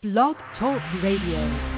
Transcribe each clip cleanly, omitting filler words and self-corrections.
Blog Talk Radio.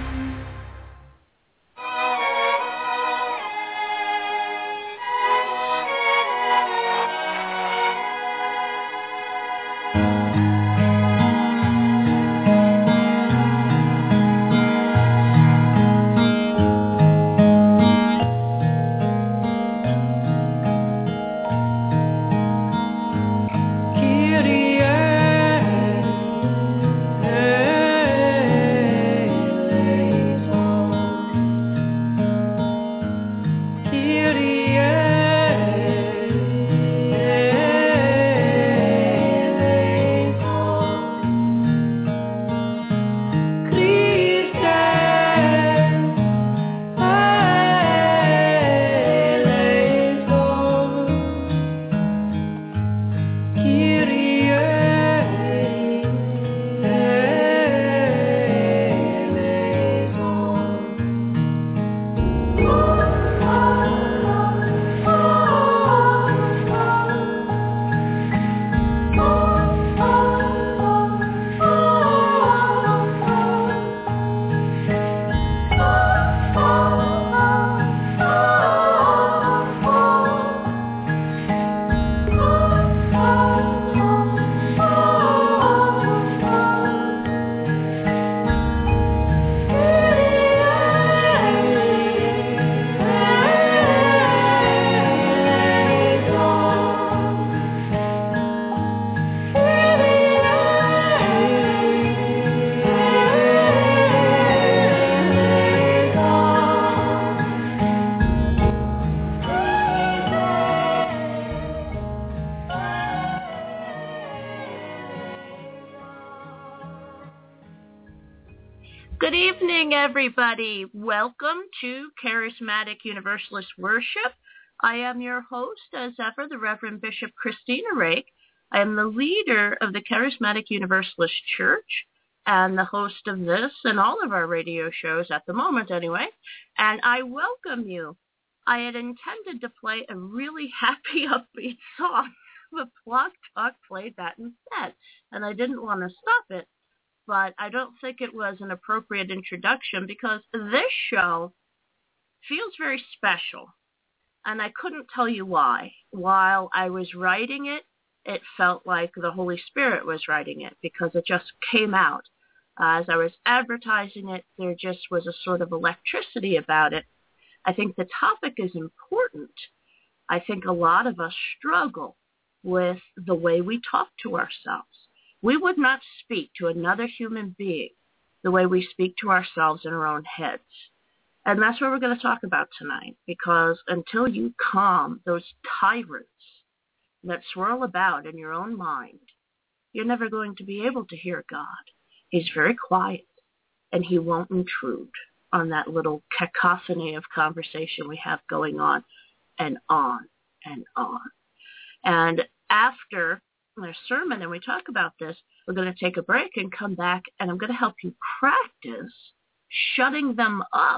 Good evening, everybody. Welcome to Charismatic Universalist Worship. I am your host, as ever, the Reverend Bishop Christina Rake. I am the leader of the Charismatic Universalist Church and the host of this and all of our radio shows at the moment, anyway. And I welcome you. I had intended to play a really happy, upbeat song, but Blog Talk played that instead, and I didn't want to stop it. But I don't think it was an appropriate introduction because this show feels very special, and I couldn't tell you why. While I was writing it, it felt like the Holy Spirit was writing it because it just came out. As I was advertising it, there just was a sort of electricity about it. I think the topic is important. I think a lot of us struggle with the way we talk to ourselves. We would not speak to another human being the way we speak to ourselves in our own heads. And that's what we're going to talk about tonight, because until you calm those tyrants that swirl about in your own mind, you're never going to be able to hear God. He's very quiet, and he won't intrude on that little cacophony of conversation we have going on and on and on. And after our sermon and we talk about this, we're going to take a break and come back, and I'm going to help you practice shutting them up,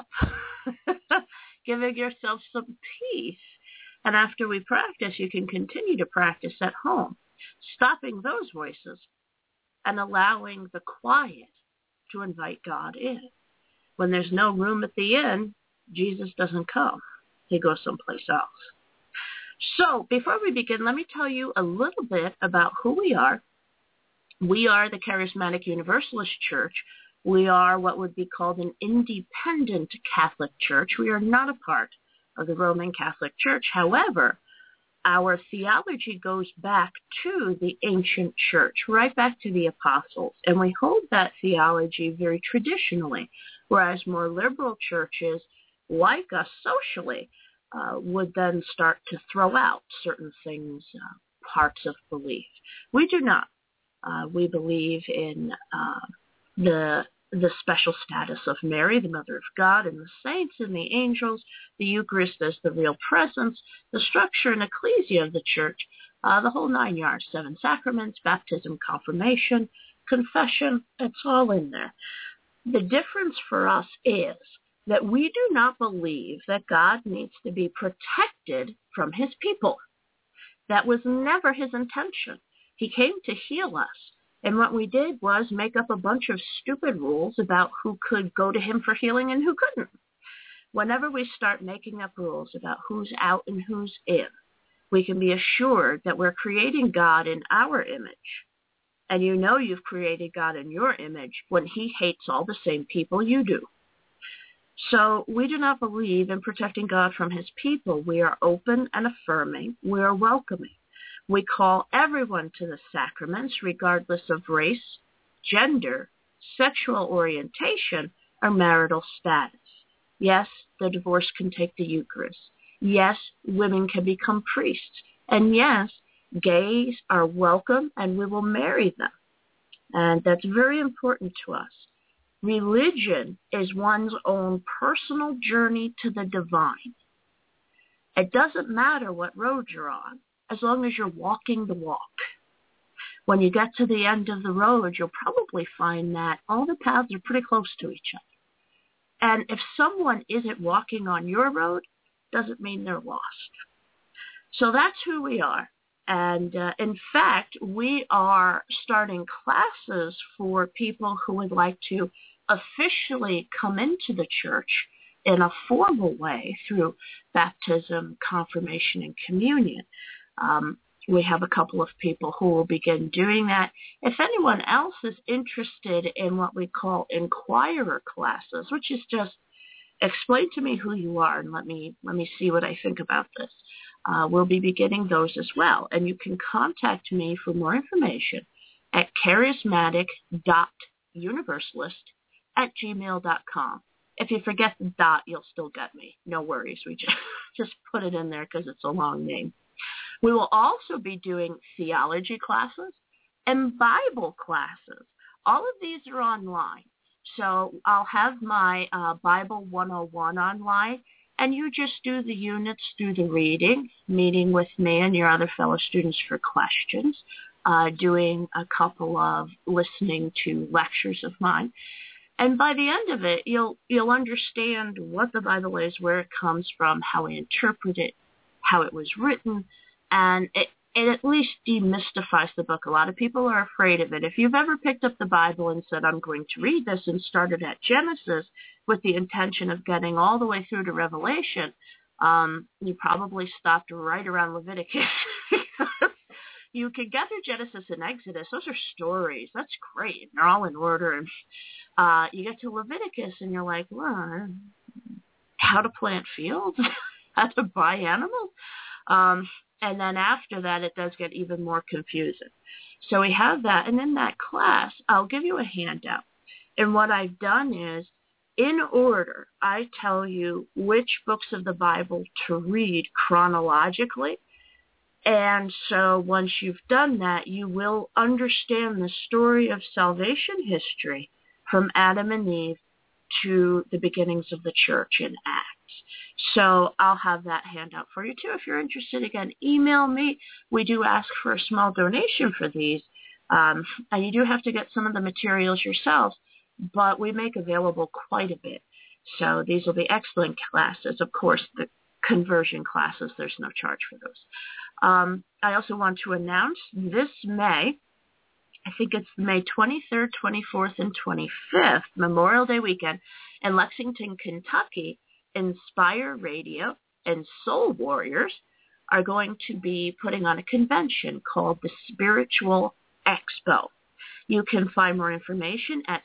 giving yourself some peace. And after we practice, you can continue to practice at home, stopping those voices and allowing the quiet to invite God in. When there's no room at the inn, Jesus doesn't come. He goes someplace else. So before we begin, let me tell you a little bit about who we are. We are the Charismatic Universalist Church. We are what would be called an independent Catholic Church. We are not a part of the Roman Catholic Church. However, our theology goes back to the ancient church, right back to the apostles. And we hold that theology very traditionally, whereas more liberal churches, like us socially, would then start to throw out certain things, parts of belief. We do not. We believe in the special status of Mary, the Mother of God, and the saints and the angels, the Eucharist as the real presence, the structure and ecclesia of the church, the whole 9 yards, 7 sacraments, baptism, confirmation, confession, it's all in there. The difference for us is that we do not believe that God needs to be protected from his people. That was never his intention. He came to heal us. And what we did was make up a bunch of stupid rules about who could go to him for healing and who couldn't. Whenever we start making up rules about who's out and who's in, we can be assured that we're creating God in our image. And you know you've created God in your image when he hates all the same people you do. So we do not believe in protecting God from his people. We are open and affirming. We are welcoming. We call everyone to the sacraments regardless of race, gender, sexual orientation, or marital status. Yes, the divorce can take the Eucharist. Yes, women can become priests. And yes, gays are welcome and we will marry them. And that's very important to us. Religion is one's own personal journey to the divine. It doesn't matter what road you're on, as long as you're walking the walk. When you get to the end of the road, you'll probably find that all the paths are pretty close to each other. And if someone isn't walking on your road, doesn't mean they're lost. So that's who we are. And in fact, we are starting classes for people who would like to officially come into the church in a formal way through baptism, confirmation, and communion. We have a couple of people who will begin doing that. If anyone else is interested in what we call inquirer classes, which is just explain to me who you are and let me see what I think about this, we'll be beginning those as well. And you can contact me for more information at charismatic.universalist@gmail.com. If you forget the dot, you'll still get me. No worries. We just put it in there because it's a long name. We will also be doing theology classes and Bible classes. All of these are online. So I'll have my Bible 101 online, and you just do the units through the reading, meeting with me and your other fellow students for questions, doing a couple of listening to lectures of mine. And by the end of it, you'll understand what the Bible is, where it comes from, how we interpret it, how it was written, and it at least demystifies the book. A lot of people are afraid of it. If you've ever picked up the Bible and said, I'm going to read this, and started at Genesis with the intention of getting all the way through to Revelation, you probably stopped right around Leviticus. You can get through Genesis and Exodus. Those are stories. That's great. They're all in order. And you get to Leviticus and you're like, well, how to plant fields, how to buy animals. And then after that, it does get even more confusing. So we have that. And in that class, I'll give you a handout. And what I've done is, in order, I tell you which books of the Bible to read chronologically. And so once you've done that, you will understand the story of salvation history from Adam and Eve to the beginnings of the church in Acts. So I'll have that handout for you too. If you're interested, again, email me. We do ask for a small donation for these. And you do have to get some of the materials yourselves, but we make available quite a bit. So these will be excellent classes. Of course, the conversion classes, there's no charge for those. I also want to announce this May, I think it's May 23rd, 24th, and 25th, Memorial Day weekend, in Lexington, Kentucky, Inspire Radio and Soul Warriors are going to be putting on a convention called the Spiritual Expo. You can find more information at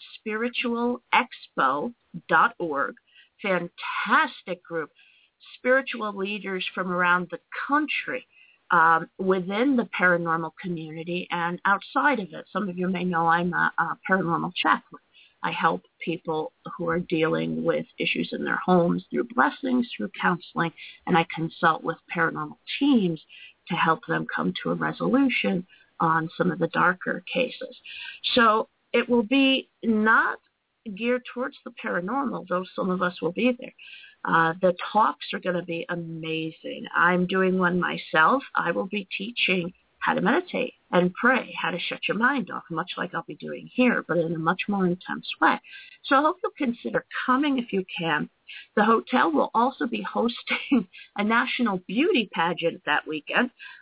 spiritualexpo.org. Fantastic group. Spiritual leaders from around the country within the paranormal community and outside of it. Some of you may know I'm a paranormal chaplain. I help people who are dealing with issues in their homes through blessings, through counseling, and I consult with paranormal teams to help them come to a resolution on some of the darker cases. So it will be not geared towards the paranormal, though some of us will be there. The talks are going to be amazing. I'm doing one myself. I will be teaching how to meditate and pray, how to shut your mind off, much like I'll be doing here, but in a much more intense way. So I hope you'll consider coming if you can. The hotel will also be hosting a national beauty pageant that weekend.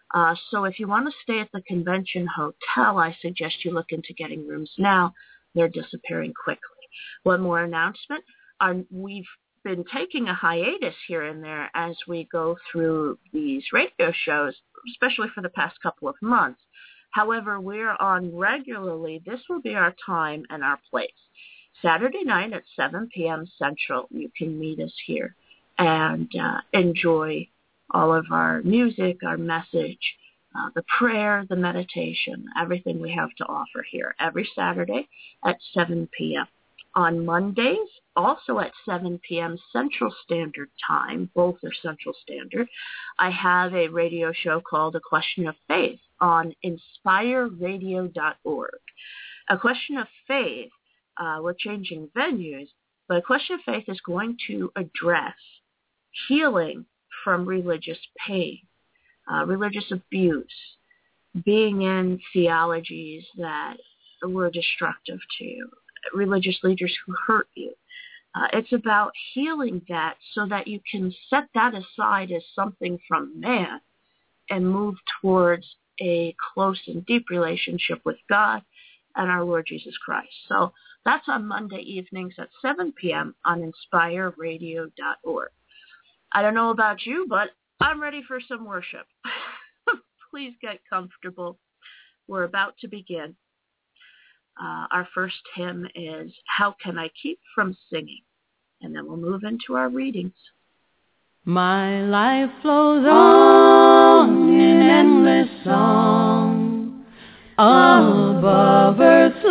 So if you want to stay at the convention hotel, I suggest you look into getting rooms now. They're disappearing quickly. One more announcement. We've been taking a hiatus here and there as we go through these radio shows, especially for the past couple of months. However, we're on regularly. This will be our time and our place. Saturday night at 7 p.m. Central, you can meet us here and enjoy all of our music, our message, the prayer, the meditation, everything we have to offer here every Saturday at 7 p.m. On Mondays, also at 7 p.m. Central Standard Time, both are Central Standard, I have a radio show called A Question of Faith on inspireradio.org. A Question of Faith, we're changing venues, but A Question of Faith is going to address healing from religious pain, religious abuse, being in theologies that were destructive to you, religious leaders who hurt you. It's about healing that so that you can set that aside as something from man and move towards a close and deep relationship with God and our Lord Jesus Christ. So that's on Monday evenings at 7 p.m. on inspireradio.org. I don't know about you, but I'm ready for some worship. Please get comfortable. We're about to begin. Our first hymn is How Can I Keep From Singing? And then we'll move into our readings. My life flows on in endless song above earth's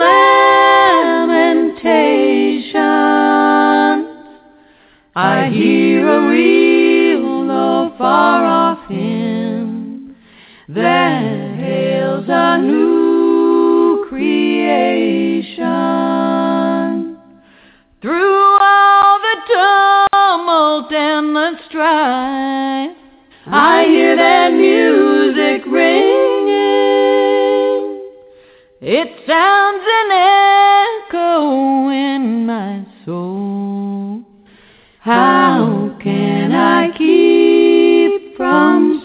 lamentations. I hear a real though far off hymn that hails a new creation. Through all the tumult and the strife, I hear that music ringing. It sounds an echo in my soul. How can I keep from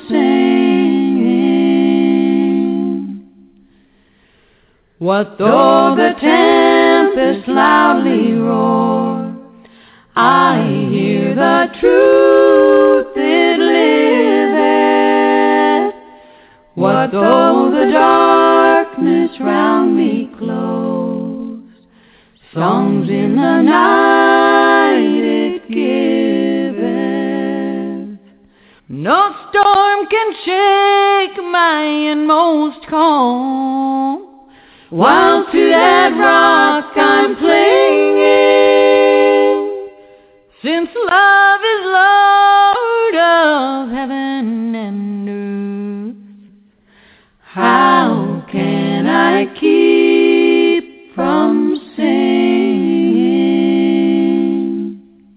singing? What though the tempest loudly roar? I hear the truth it liveth. What though the darkness round me close? Songs in the night it giveth. No storm can shake my inmost calm, while to that rock I'm clinging. Since love is Lord of heaven and earth, how can I keep from singing?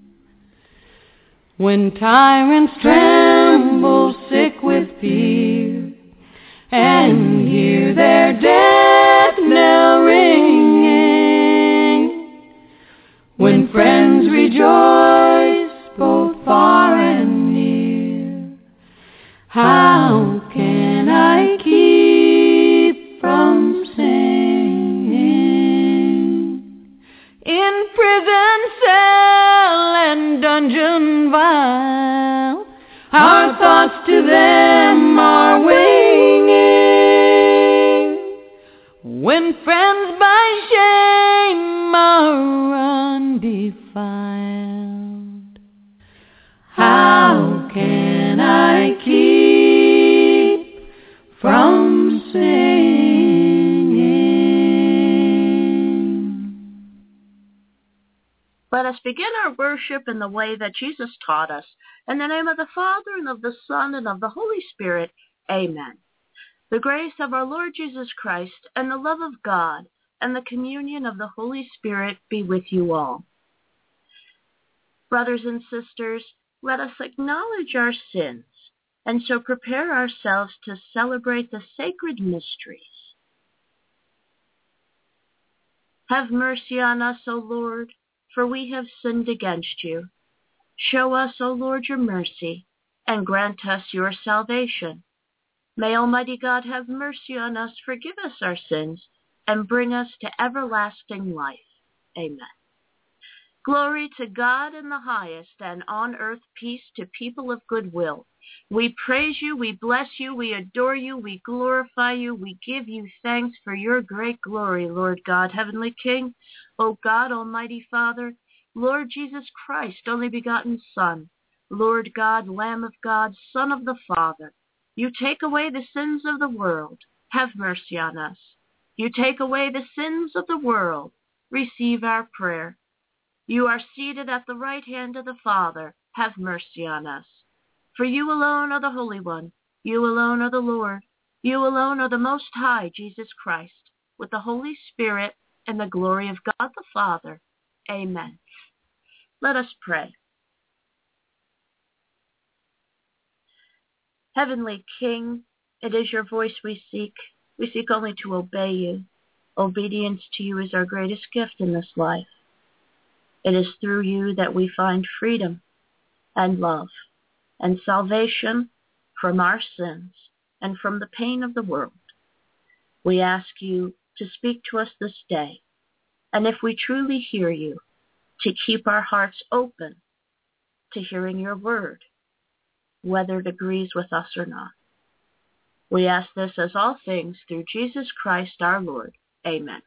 When tyrants tremble sick with fear and hear their death knell ringing, when friends rejoice both far and near, how can I keep from singing? In prison cell and dungeon vile, our thoughts to them are winging. When friends by shame are undefiled, how can I keep from singing? Let us begin our worship in the way that Jesus taught us. In the name of the Father, and of the Son, and of the Holy Spirit. Amen. The grace of our Lord Jesus Christ, and the love of God, and the communion of the Holy Spirit be with you all. Brothers and sisters, let us acknowledge our sins, and so prepare ourselves to celebrate the sacred mysteries. Have mercy on us, O Lord, for we have sinned against you. Show us, O Lord, your mercy, and grant us your salvation. May Almighty God have mercy on us, forgive us our sins, and bring us to everlasting life. Amen. Glory to God in the highest, and on earth peace to people of good will. We praise you, we bless you, we adore you, we glorify you, we give you thanks for your great glory, Lord God, Heavenly King, O God, Almighty Father, Lord Jesus Christ, only begotten Son, Lord God, Lamb of God, Son of the Father. You take away the sins of the world. Have mercy on us. You take away the sins of the world. Receive our prayer. You are seated at the right hand of the Father. Have mercy on us. For you alone are the Holy One. You alone are the Lord. You alone are the Most High, Jesus Christ, with the Holy Spirit and the glory of God the Father. Amen. Let us pray. Heavenly King, it is your voice we seek. We seek only to obey you. Obedience to you is our greatest gift in this life. It is through you that we find freedom and love and salvation from our sins and from the pain of the world. We ask you to speak to us this day, and if we truly hear you, to keep our hearts open to hearing your word, whether it agrees with us or not. We ask this as all things through Jesus Christ our Lord. Amen.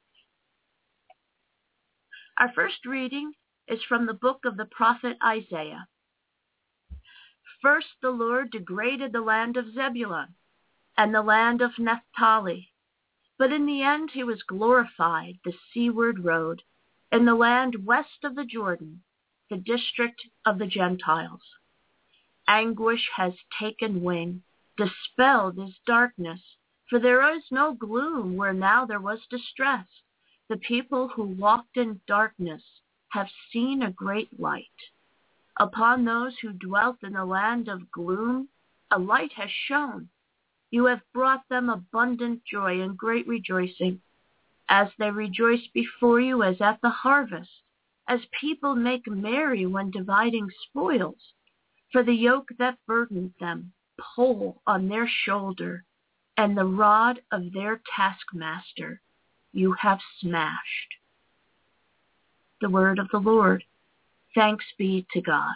Our first reading is from the book of the prophet Isaiah. First the Lord degraded the land of Zebulun and the land of Naphtali, but in the end he was glorified, the seaward road, in the land west of the Jordan, the district of the Gentiles. Anguish has taken wing, dispelled is darkness, for there is no gloom where now there was distress. The people who walked in darkness have seen a great light. Upon those who dwelt in the land of gloom, a light has shone. You have brought them abundant joy and great rejoicing, as they rejoice before you as at the harvest, as people make merry when dividing spoils. For the yoke that burdened them pull on their shoulder, and the rod of their taskmaster you have smashed. The word of the Lord. Thanks be to God.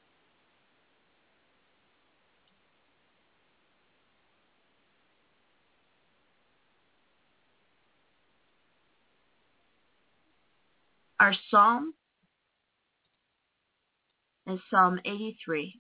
Our psalm is Psalm 83.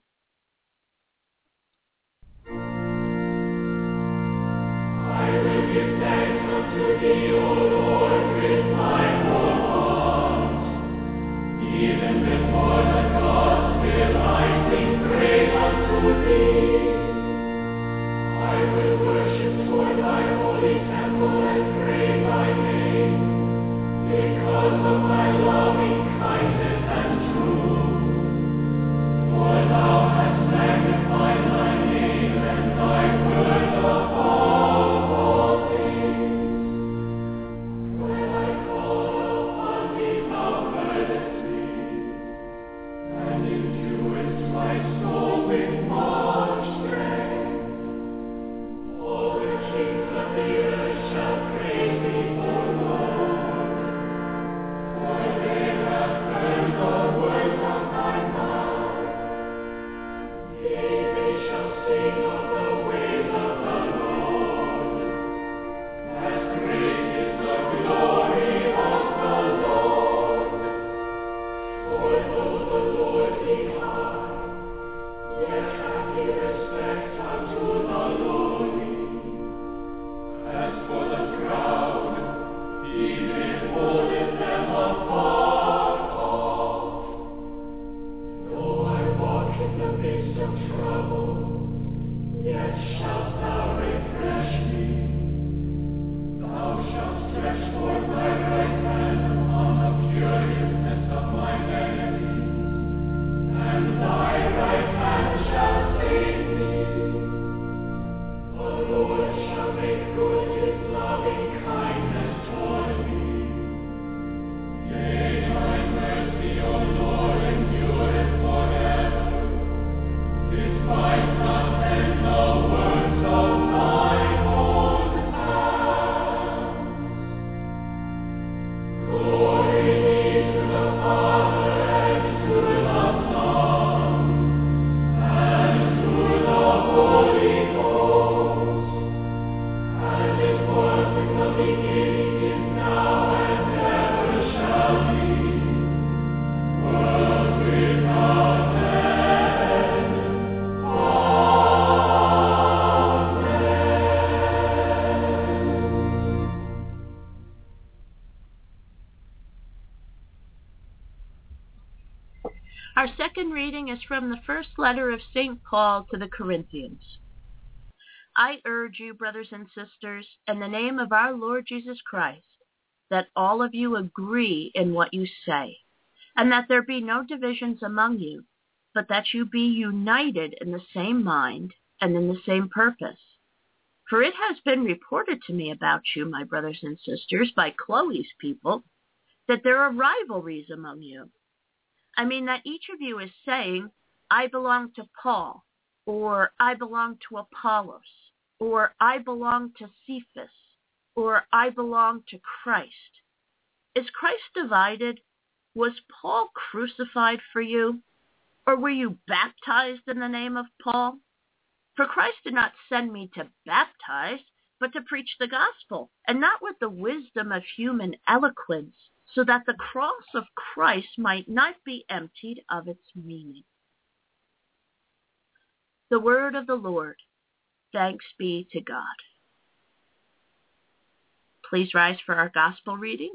I will give thanks unto thee, O Lord, with my whole heart. Even before the gods will I sing praise unto thee. I will worship toward thy holy temple and praise thy name, because of thy loving kindness and truth. For thou hast magnified thy name and thy word above all things. When I call upon thee, thou heardest me, and enduest my soul with much strength. All the kings of the earth shall praise thee, O Lord, for they have heard the words of thy mouth. Yea, they shall sing of the ways of the Lord, as great is the glory of the Lord. For though the Lord be high, yet hath he respect unto the lowly. As for the proud, he beholdeth them afar off. Though I walk in the midst of trouble, yet shalt thou refresh me. Thou shalt stretch forth thy right hand upon the furiousness of mine enemies, and thy right hand shall save me. The Lord shall make good his life Our second reading is from the first letter of St. Paul to the Corinthians. I urge you, brothers and sisters, in the name of our Lord Jesus Christ, that all of you agree in what you say, and that there be no divisions among you, but that you be united in the same mind and in the same purpose. For it has been reported to me about you, my brothers and sisters, by Chloe's people, that there are rivalries among you. I mean that each of you is saying, I belong to Paul, or I belong to Apollos, or I belong to Cephas, or I belong to Christ. Is Christ divided? Was Paul crucified for you? Or were you baptized in the name of Paul? For Christ did not send me to baptize, but to preach the gospel, and not with the wisdom of human eloquence, so that the cross of Christ might not be emptied of its meaning. The word of the Lord. Thanks be to God. Please rise for our gospel reading.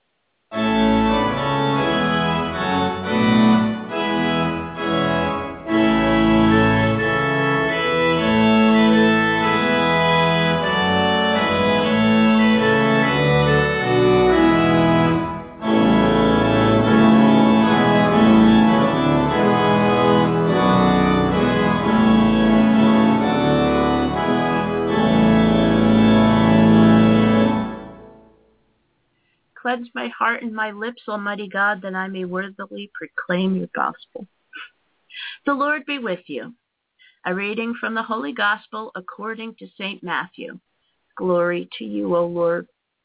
Cleanse my heart and my lips, Almighty God, that I may worthily proclaim your gospel. The Lord be with you. A reading from the Holy Gospel according to St. Matthew. Glory to you, O Lord.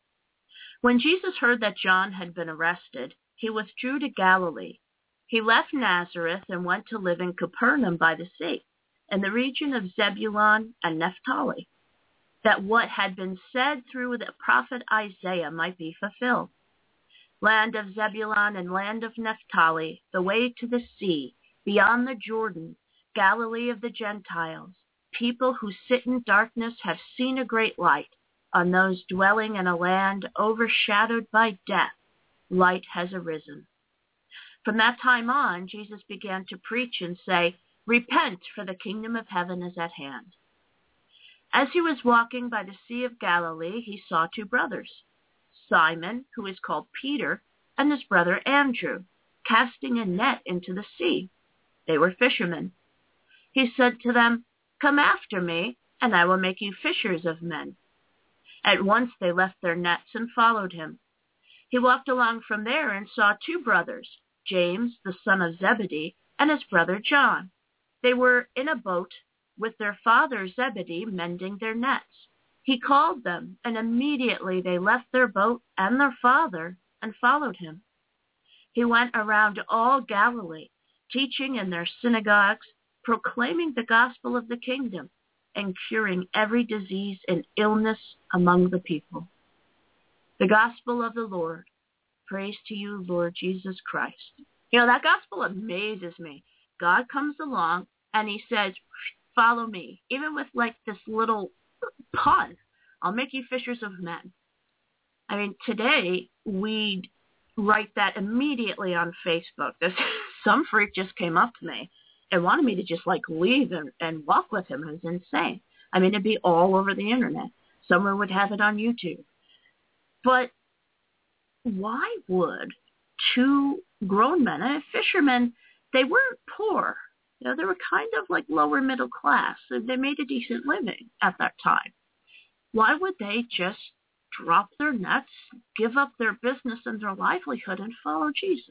When Jesus heard that John had been arrested, he withdrew to Galilee. He left Nazareth and went to live in Capernaum by the sea, in the region of Zebulun and Naphtali, that what had been said through the prophet Isaiah might be fulfilled. Land of Zebulun and land of Naphtali, the way to the sea, beyond the Jordan, Galilee of the Gentiles, people who sit in darkness have seen a great light. On those dwelling in a land overshadowed by death, light has arisen. From that time on, Jesus began to preach and say, Repent, for the kingdom of heaven is at hand. As he was walking by the Sea of Galilee, he saw two brothers, Simon, who is called Peter, and his brother Andrew, casting a net into the sea. They were fishermen. He said to them, Come after me, and I will make you fishers of men. At once they left their nets and followed him. He walked along from there and saw two brothers, James, the son of Zebedee, and his brother John. They were in a boat with their father Zebedee, mending their nets. He called them, and immediately they left their boat and their father and followed him. He went around all Galilee, teaching in their synagogues, proclaiming the gospel of the kingdom, and curing every disease and illness among the people. The gospel of the Lord. Praise to you, Lord Jesus Christ. You know, that gospel amazes me. God comes along and he says, follow me, even with like this little pun. I'll make you fishers of men. I mean, today we write that immediately on Facebook. Some freak just came up to me and wanted me to just like leave and walk with him. It was insane. I mean, it'd be all over the internet. Someone would have it on YouTube. But why would two grown men, and fishermen, they weren't poor. You know, they were kind of like lower middle class. They made a decent living at that time. Why would they just drop their nets, give up their business and their livelihood, and follow Jesus?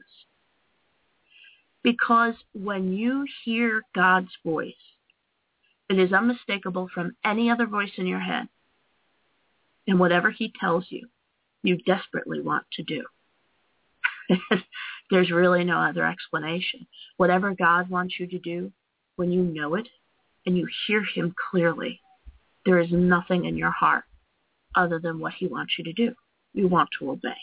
Because when you hear God's voice, it is unmistakable from any other voice in your head. And whatever he tells you, you desperately want to do. There's really no other explanation. Whatever God wants you to do, when you know it and you hear him clearly, there is nothing in your heart other than what he wants you to do. You want to obey.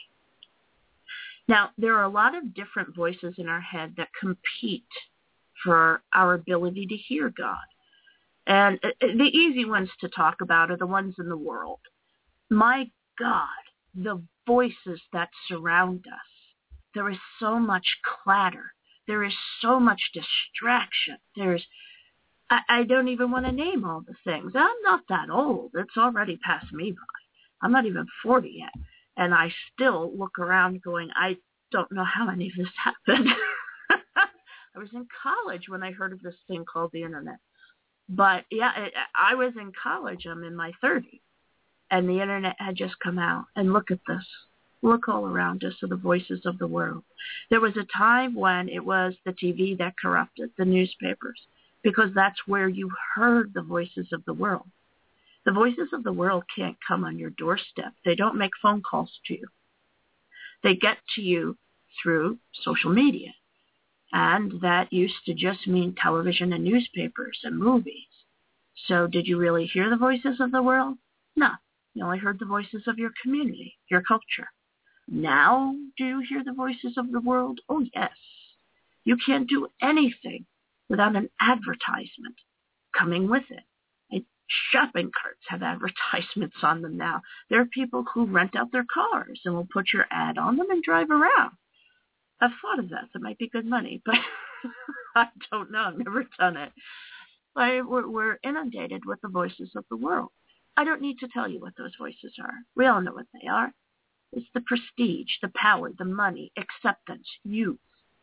Now, there are a lot of different voices in our head that compete for our ability to hear God. And the easy ones to talk about are the ones in the world. My God, the voices that surround us. There is so much clatter. There is so much distraction. I don't even want to name all the things. I'm not that old. It's already passed me by. I'm not even 40 yet. And I still look around going, I don't know how any of this happened. I was in college when I heard of this thing called the internet. But yeah, I was in college. I'm in my 30s. And the internet had just come out. And look at this. Look all around us are the voices of the world. There was a time when it was the TV that corrupted the newspapers, because that's where you heard the voices of the world. The voices of the world can't come on your doorstep. They don't make phone calls to you. They get to you through social media. And that used to just mean television and newspapers and movies. So did you really hear the voices of the world? No. You only heard the voices of your community, your culture. Now, do you hear the voices of the world? Oh, yes. You can't do anything without an advertisement coming with it. And shopping carts have advertisements on them now. There are people who rent out their cars and will put your ad on them and drive around. I've thought of that. That might be good money, but I don't know. I've never done it. We're inundated with the voices of the world. I don't need to tell you what those voices are. We all know what they are. It's the prestige, the power, the money, acceptance, youth,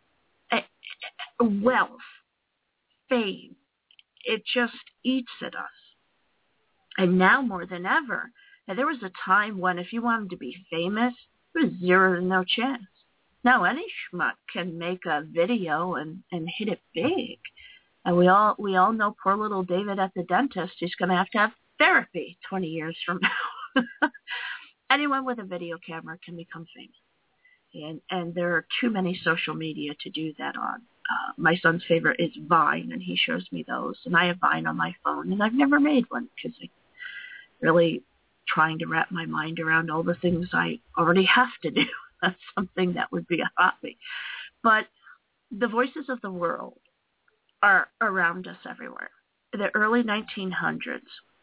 wealth, fame. It just eats at us. And now more than ever, there was a time when if you wanted to be famous, there was zero to no chance. Now any schmuck can make a video and hit it big. And we all know poor little David at the dentist who's going to have therapy 20 years from now. Anyone with a video camera can become famous. And there are too many social media to do that on. My son's favorite is Vine, and he shows me those. And I have Vine on my phone, and I've never made one because I'm really trying to wrap my mind around all the things I already have to do. That's something that would be a hobby. But the voices of the world are around us everywhere. In the early 1900s,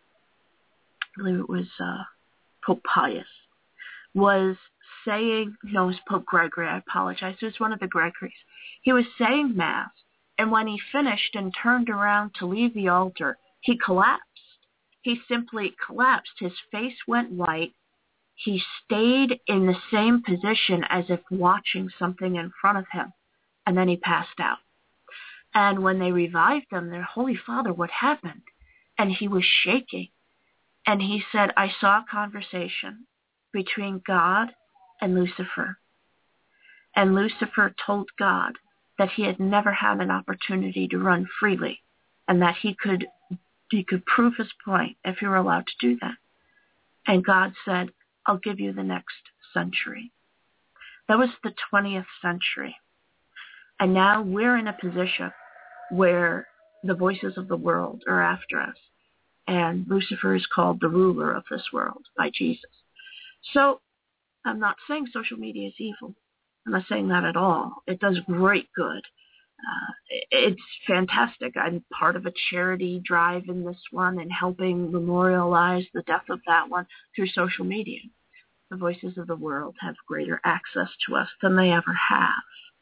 I believe it was Pope Pius, was saying, no, it was Pope Gregory, I apologize, it was one of the Gregories. He was saying Mass, and when he finished and turned around to leave the altar, he collapsed. He simply collapsed. His face went white. He stayed in the same position as if watching something in front of him, and then he passed out. And when they revived him, their Holy Father, what happened? And he was shaking. And he said, I saw a conversation between God and Lucifer. And Lucifer told God that he had never had an opportunity to run freely, and that he could prove his point if he were allowed to do that. And God said, I'll give you the next century. That was the 20th century. And now we're in a position where the voices of the world are after us. And Lucifer is called the ruler of this world by Jesus. So I'm not saying social media is evil. I'm not saying that at all. It does great good. It's fantastic. I'm part of a charity drive in this one and helping memorialize the death of that one through social media. The voices of the world have greater access to us than they ever have.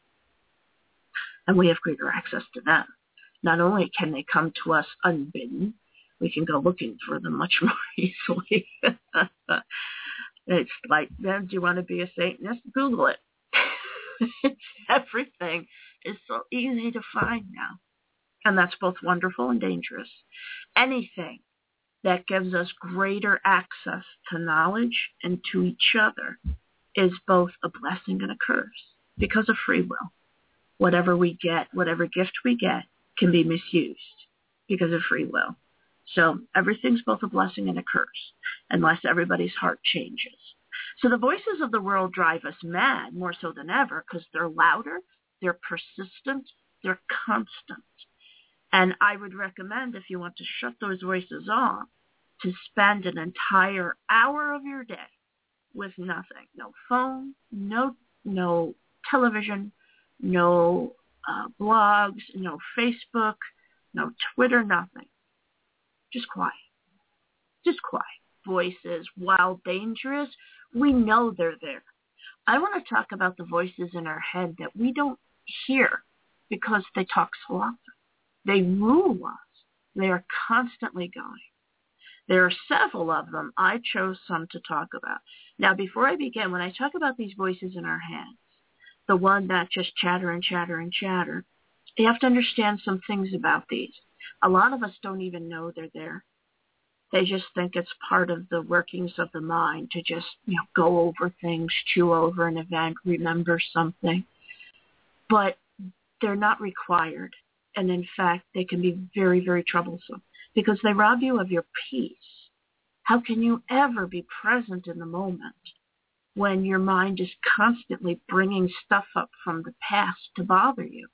And we have greater access to them. Not only can they come to us unbidden, we can go looking for them much more easily. It's like, then, do you want to be a Satanist? Google it. Everything is so easy to find now. And that's both wonderful and dangerous. Anything that gives us greater access to knowledge and to each other is both a blessing and a curse because of free will. Whatever we get, whatever gift we get, can be misused because of free will. So everything's both a blessing and a curse, unless everybody's heart changes. So the voices of the world drive us mad more so than ever because they're louder, they're persistent, they're constant. And I would recommend, if you want to shut those voices off, to spend an entire hour of your day with nothing. No phone, no television, no blogs, no Facebook, no Twitter, nothing. Just quiet. Just quiet. Voices, while dangerous, we know they're there. I want to talk about the voices in our head that we don't hear because they talk so often. They rule us. They are constantly going. There are several of them. I chose some to talk about. Now, before I begin, when I talk about these voices in our heads, the one that just chatter and chatter and chatter, you have to understand some things about these. A lot of us don't even know they're there. They just think it's part of the workings of the mind to just, go over things, chew over an event, remember something. But they're not required. And in fact, they can be very, very troublesome because they rob you of your peace. How can you ever be present in the moment when your mind is constantly bringing stuff up from the past to bother you?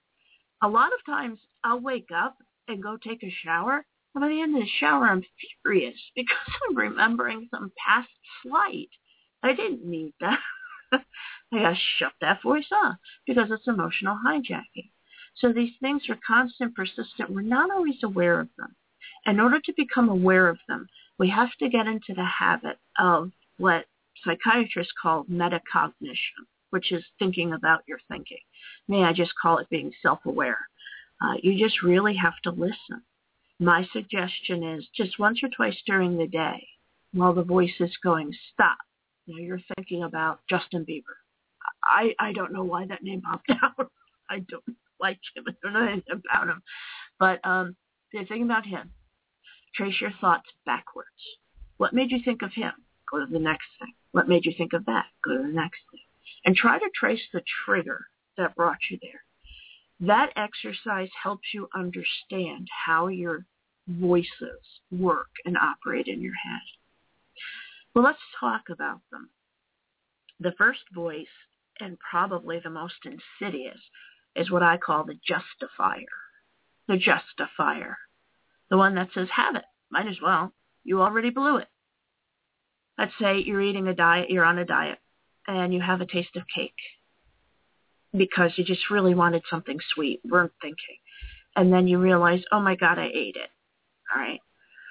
A lot of times I'll wake up and go take a shower, and by the end of the shower I'm furious because I'm remembering some past slight. I didn't need that. I gotta shut that voice off because it's emotional hijacking. So these things are constant, persistent. We're not always aware of them. In order to become aware of them, we have to get into the habit of what psychiatrists call metacognition, which is thinking about your thinking. I just call it being self-aware. You just really have to listen. My suggestion is just once or twice during the day, while the voice is going, stop. You're thinking about Justin Bieber. I don't know why that name popped out. I don't like him. I don't know anything about him. But you're thinking about him. Trace your thoughts backwards. What made you think of him? Go to the next thing. What made you think of that? Go to the next thing. And try to trace the trigger that brought you there. That exercise helps you understand how your voices work and operate in your head. Well, let's talk about them. The first voice, and probably the most insidious, is what I call the justifier. The justifier. The one that says, have it. Might as well. You already blew it. Let's say you're eating a diet, you're on a diet, and you have a taste of cake because you just really wanted something sweet, weren't thinking. And then you realize, oh my God, I ate it. All right.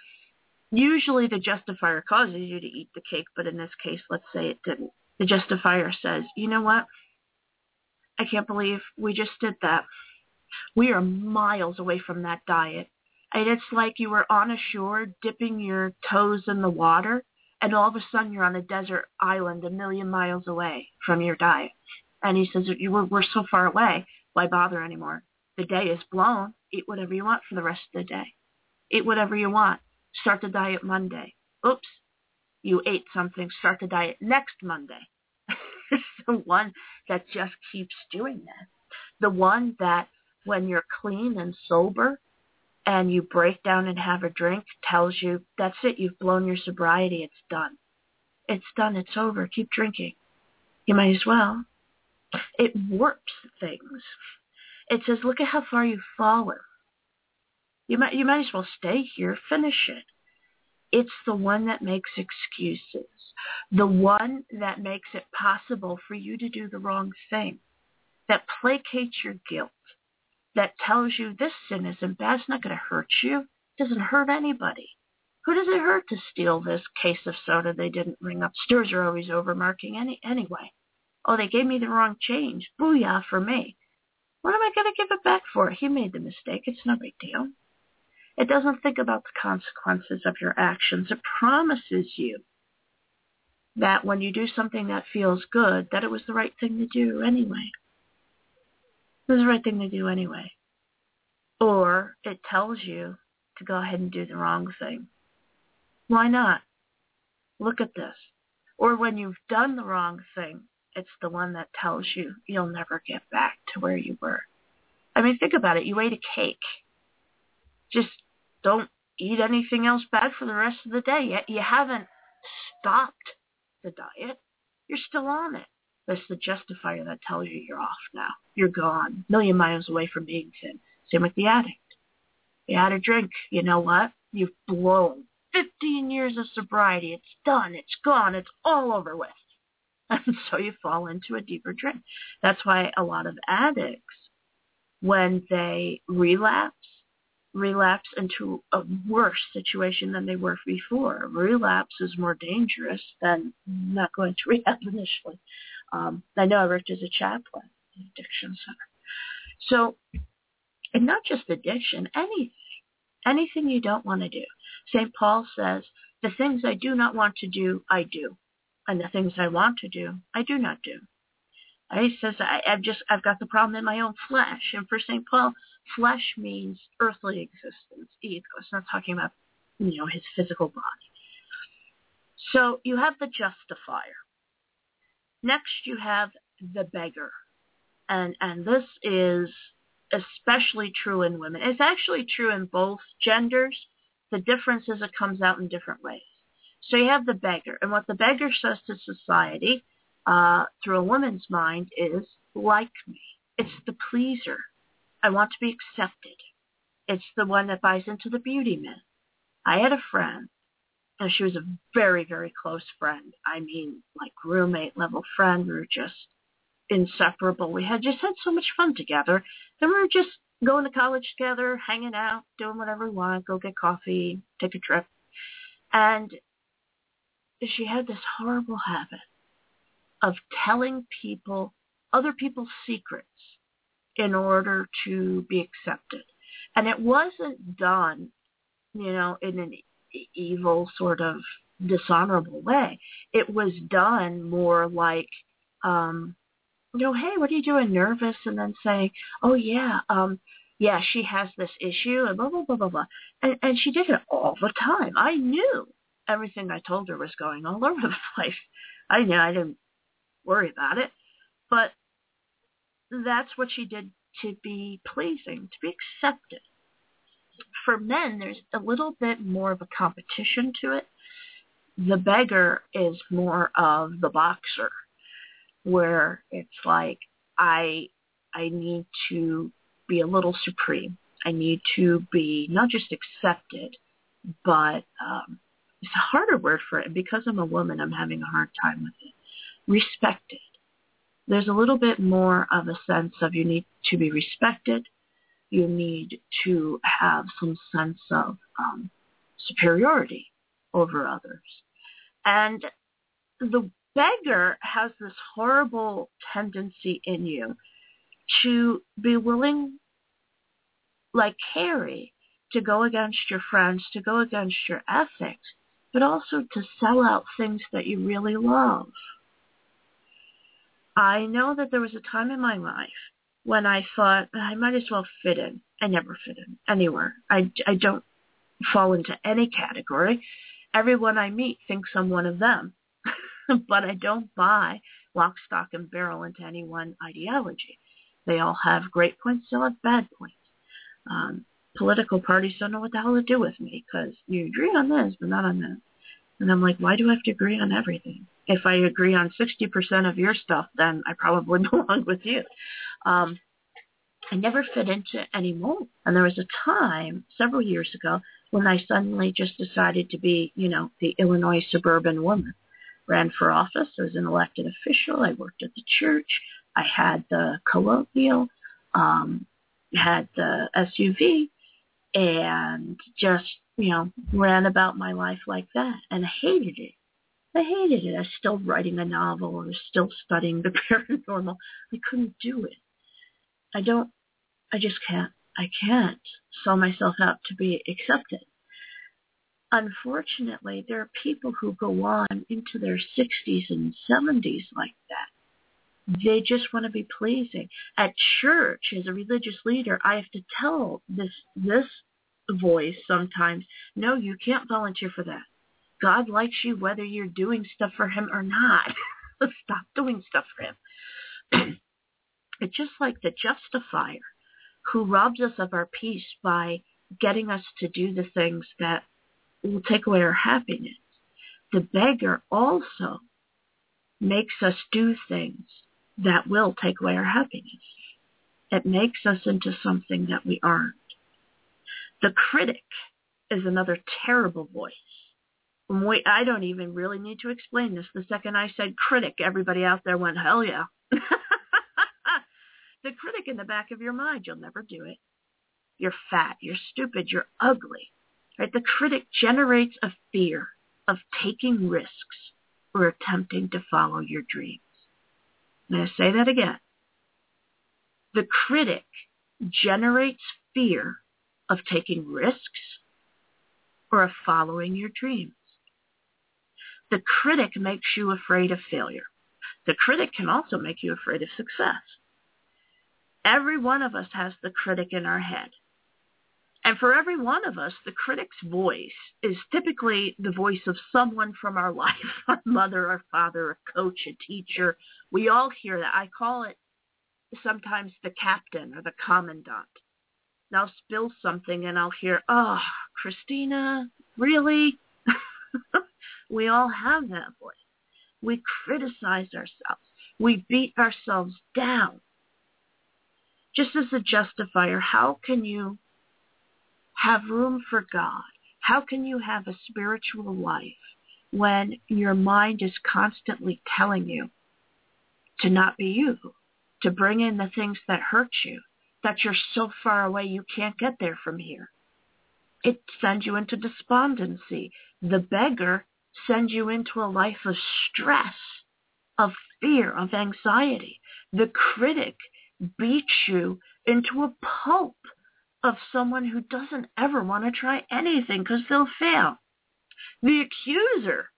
Usually the justifier causes you to eat the cake, but in this case, let's say it didn't. The justifier says, you know what? I can't believe we just did that. We are miles away from that diet. And it's like you were on a shore dipping your toes in the water, and all of a sudden you're on a desert island 1,000,000 miles away from your diet. And he says, we're so far away, why bother anymore? The day is blown. Eat whatever you want for the rest of the day. Eat whatever you want. Start the diet Monday. Oops, you ate something. Start the diet next Monday. It's the one that just keeps doing that. The one that when you're clean and sober and you break down and have a drink tells you, that's it, you've blown your sobriety, it's done. It's done, it's over, keep drinking. You might as well. It warps things. It says, look at how far you've fallen. You might as well stay here, finish it. It's the one that makes excuses, the one that makes it possible for you to do the wrong thing, that placates your guilt, that tells you this sin isn't bad, it's not going to hurt you, it doesn't hurt anybody. Who does it hurt to steal this case of soda they didn't ring up? Stores are always overmarking anyway. Oh, they gave me the wrong change. Booyah for me. What am I going to give it back for? He made the mistake. It's no big deal. It doesn't think about the consequences of your actions. It promises you that when you do something that feels good, that it was the right thing to do anyway. It was the right thing to do anyway. Or it tells you to go ahead and do the wrong thing. Why not? Look at this. Or when you've done the wrong thing, it's the one that tells you you'll never get back to where you were. I mean, think about it. You ate a cake. Just don't eat anything else bad for the rest of the day. You haven't stopped the diet. You're still on it. That's the justifier that tells you you're off now. You're gone. 1,000,000 miles away from being thin. Same with the addict. You had a drink. You know what? You've blown 15 years of sobriety. It's done. It's gone. It's all over with. And so you fall into a deeper drink. That's why a lot of addicts, when they relapse into a worse situation than they were before. Relapse is more dangerous than not going to rehab initially. I know I worked as a chaplain in an addiction center. So, and not just addiction, anything you don't want to do. St. Paul says, the things I do not want to do, I do. And the things I want to do, I do not do. He says, I've got the problem in my own flesh. And for St. Paul, flesh means earthly existence, ego. It's not talking about, his physical body. So you have the justifier. Next, you have the beggar. And this is especially true in women. It's actually true in both genders. The difference is it comes out in different ways. So you have the beggar. And what the beggar says to society through a woman's mind is, like me. It's the pleaser. I want to be accepted. It's the one that buys into the beauty myth. I had a friend, and she was a very, very close friend. I mean, like roommate level friend. We were just inseparable. We had just had so much fun together. Then we were just going to college together, hanging out, doing whatever we want, go get coffee, take a trip. And she had this horrible habit of telling people other people's secrets in order to be accepted. And it wasn't done, in an evil sort of dishonorable way. It was done more like, hey, what are you doing? Nervous? And then saying, oh, yeah, she has this issue and blah, blah, blah, blah, blah. And she did it all the time. I knew everything I told her was going all over the place. I knew. I didn't worry about it. But that's what she did to be pleasing, to be accepted. For men, there's a little bit more of a competition to it. The beggar is more of the boxer, where it's like, I need to be a little supreme. I need to be not just accepted, but it's a harder word for it. And because I'm a woman, I'm having a hard time with it. Respected. There's a little bit more of a sense of you need to be respected. You need to have some sense of superiority over others. And the beggar has this horrible tendency in you to be willing, like Carrie, to go against your friends, to go against your ethics, but also to sell out things that you really love. I know that there was a time in my life when I thought, I might as well fit in. I never fit in anywhere. I don't fall into any category. Everyone I meet thinks I'm one of them. But I don't buy lock, stock, and barrel into any one ideology. They all have great points, they all have bad points. Political parties don't know what the hell to do with me because you agree on this, but not on that. And I'm like, why do I have to agree on everything? If I agree on 60% of your stuff, then I probably belong with you. I never fit into any mold. And there was a time, several years ago, when I suddenly just decided to be, the Illinois suburban woman. Ran for office. I was an elected official. I worked at the church. I had the colloquial, had the SUV, and just, ran about my life like that. And I hated it. I was still writing a novel. I was still studying the paranormal. I couldn't do it. I just can't. I can't sell myself out to be accepted. Unfortunately, there are people who go on into their 60s and 70s like that. They just want to be pleasing. At church, as a religious leader, I have to tell this voice sometimes, no, you can't volunteer for that. God likes you whether you're doing stuff for him or not. Stop doing stuff for him. It's just like the justifier who robs us of our peace by getting us to do the things that will take away our happiness. The beggar also makes us do things that will take away our happiness. It makes us into something that we aren't. The critic is another terrible voice. I don't even really need to explain this. The second I said critic, everybody out there went, hell yeah. The critic in the back of your mind, you'll never do it. You're fat, you're stupid, you're ugly. Right? The critic generates a fear of taking risks or attempting to follow your dreams. I'm going to say that again. The critic generates fear of taking risks or of following your dreams. The critic makes you afraid of failure. The critic can also make you afraid of success. Every one of us has the critic in our head. And for every one of us, the critic's voice is typically the voice of someone from our life, our mother, our father, a coach, a teacher. We all hear that. I call it sometimes the captain or the commandant. And I'll spill something and I'll hear, oh, Christina, really? We all have that voice. We criticize ourselves. We beat ourselves down. Just as a justifier, how can you have room for God? How can you have a spiritual life when your mind is constantly telling you to not be you, to bring in the things that hurt you, that you're so far away you can't get there from here? It sends you into despondency. The beggar sends you into a life of stress, of fear, of anxiety. The critic beats you into a pulp of someone who doesn't ever want to try anything because they'll fail. The accuser,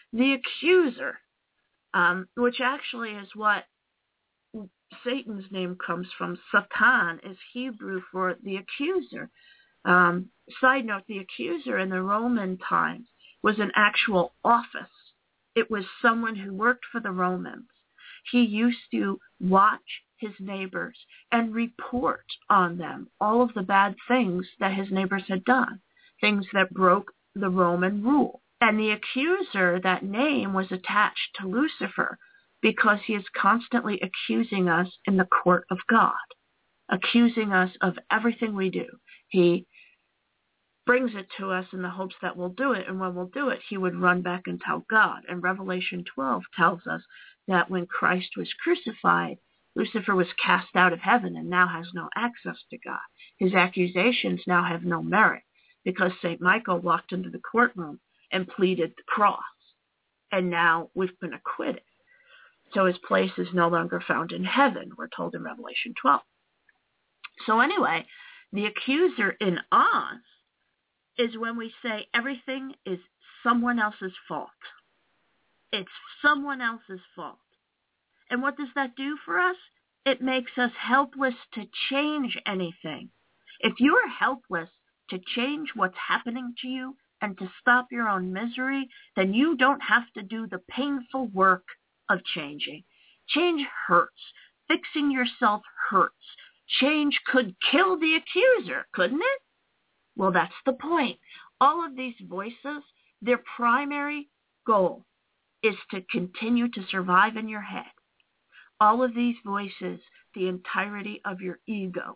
which actually is what Satan's name comes from. Satan is Hebrew for the accuser. Side note, the accuser in the Roman times was an actual office. It was someone who worked for the Romans. He used to watch his neighbors and report on them all of the bad things that his neighbors had done, things that broke the Roman rule. And the accuser, that name was attached to Lucifer because he is constantly accusing us in the court of God, accusing us of everything we do. He brings it to us in the hopes that we'll do it, and when we'll do it, he would run back and tell God. And Revelation 12 tells us that when Christ was crucified, Lucifer was cast out of heaven and now has no access to God. His accusations now have no merit because St. Michael walked into the courtroom and pleaded the cross. And now we've been acquitted. So his place is no longer found in heaven, we're told in Revelation 12. So anyway, the accuser in us is when we say everything is someone else's fault. It's someone else's fault. And what does that do for us? It makes us helpless to change anything. If you're helpless to change what's happening to you and to stop your own misery, then you don't have to do the painful work of changing. Change hurts. Fixing yourself hurts. Change could kill the accuser, couldn't it? Well, that's the point. All of these voices, their primary goal is to continue to survive in your head. All of these voices, the entirety of your ego.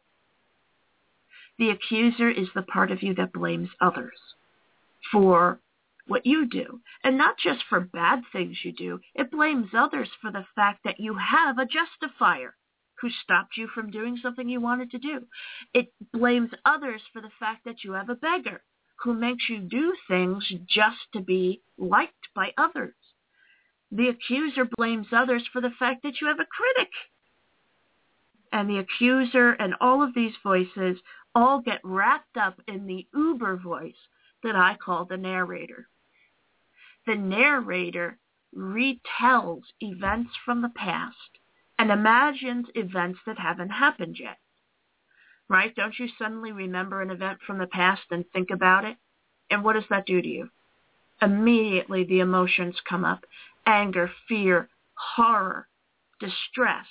The accuser is the part of you that blames others for what you do. And not just for bad things you do. It blames others for the fact that you have a justifier who stopped you from doing something you wanted to do. It blames others for the fact that you have a beggar who makes you do things just to be liked by others. The accuser blames others for the fact that you have a critic. And the accuser and all of these voices all get wrapped up in the uber voice that I call the narrator. The narrator retells events from the past and imagines events that haven't happened yet. Right? Don't you suddenly remember an event from the past and think about it? And what does that do to you? Immediately the emotions come up. Anger, fear, horror, distress.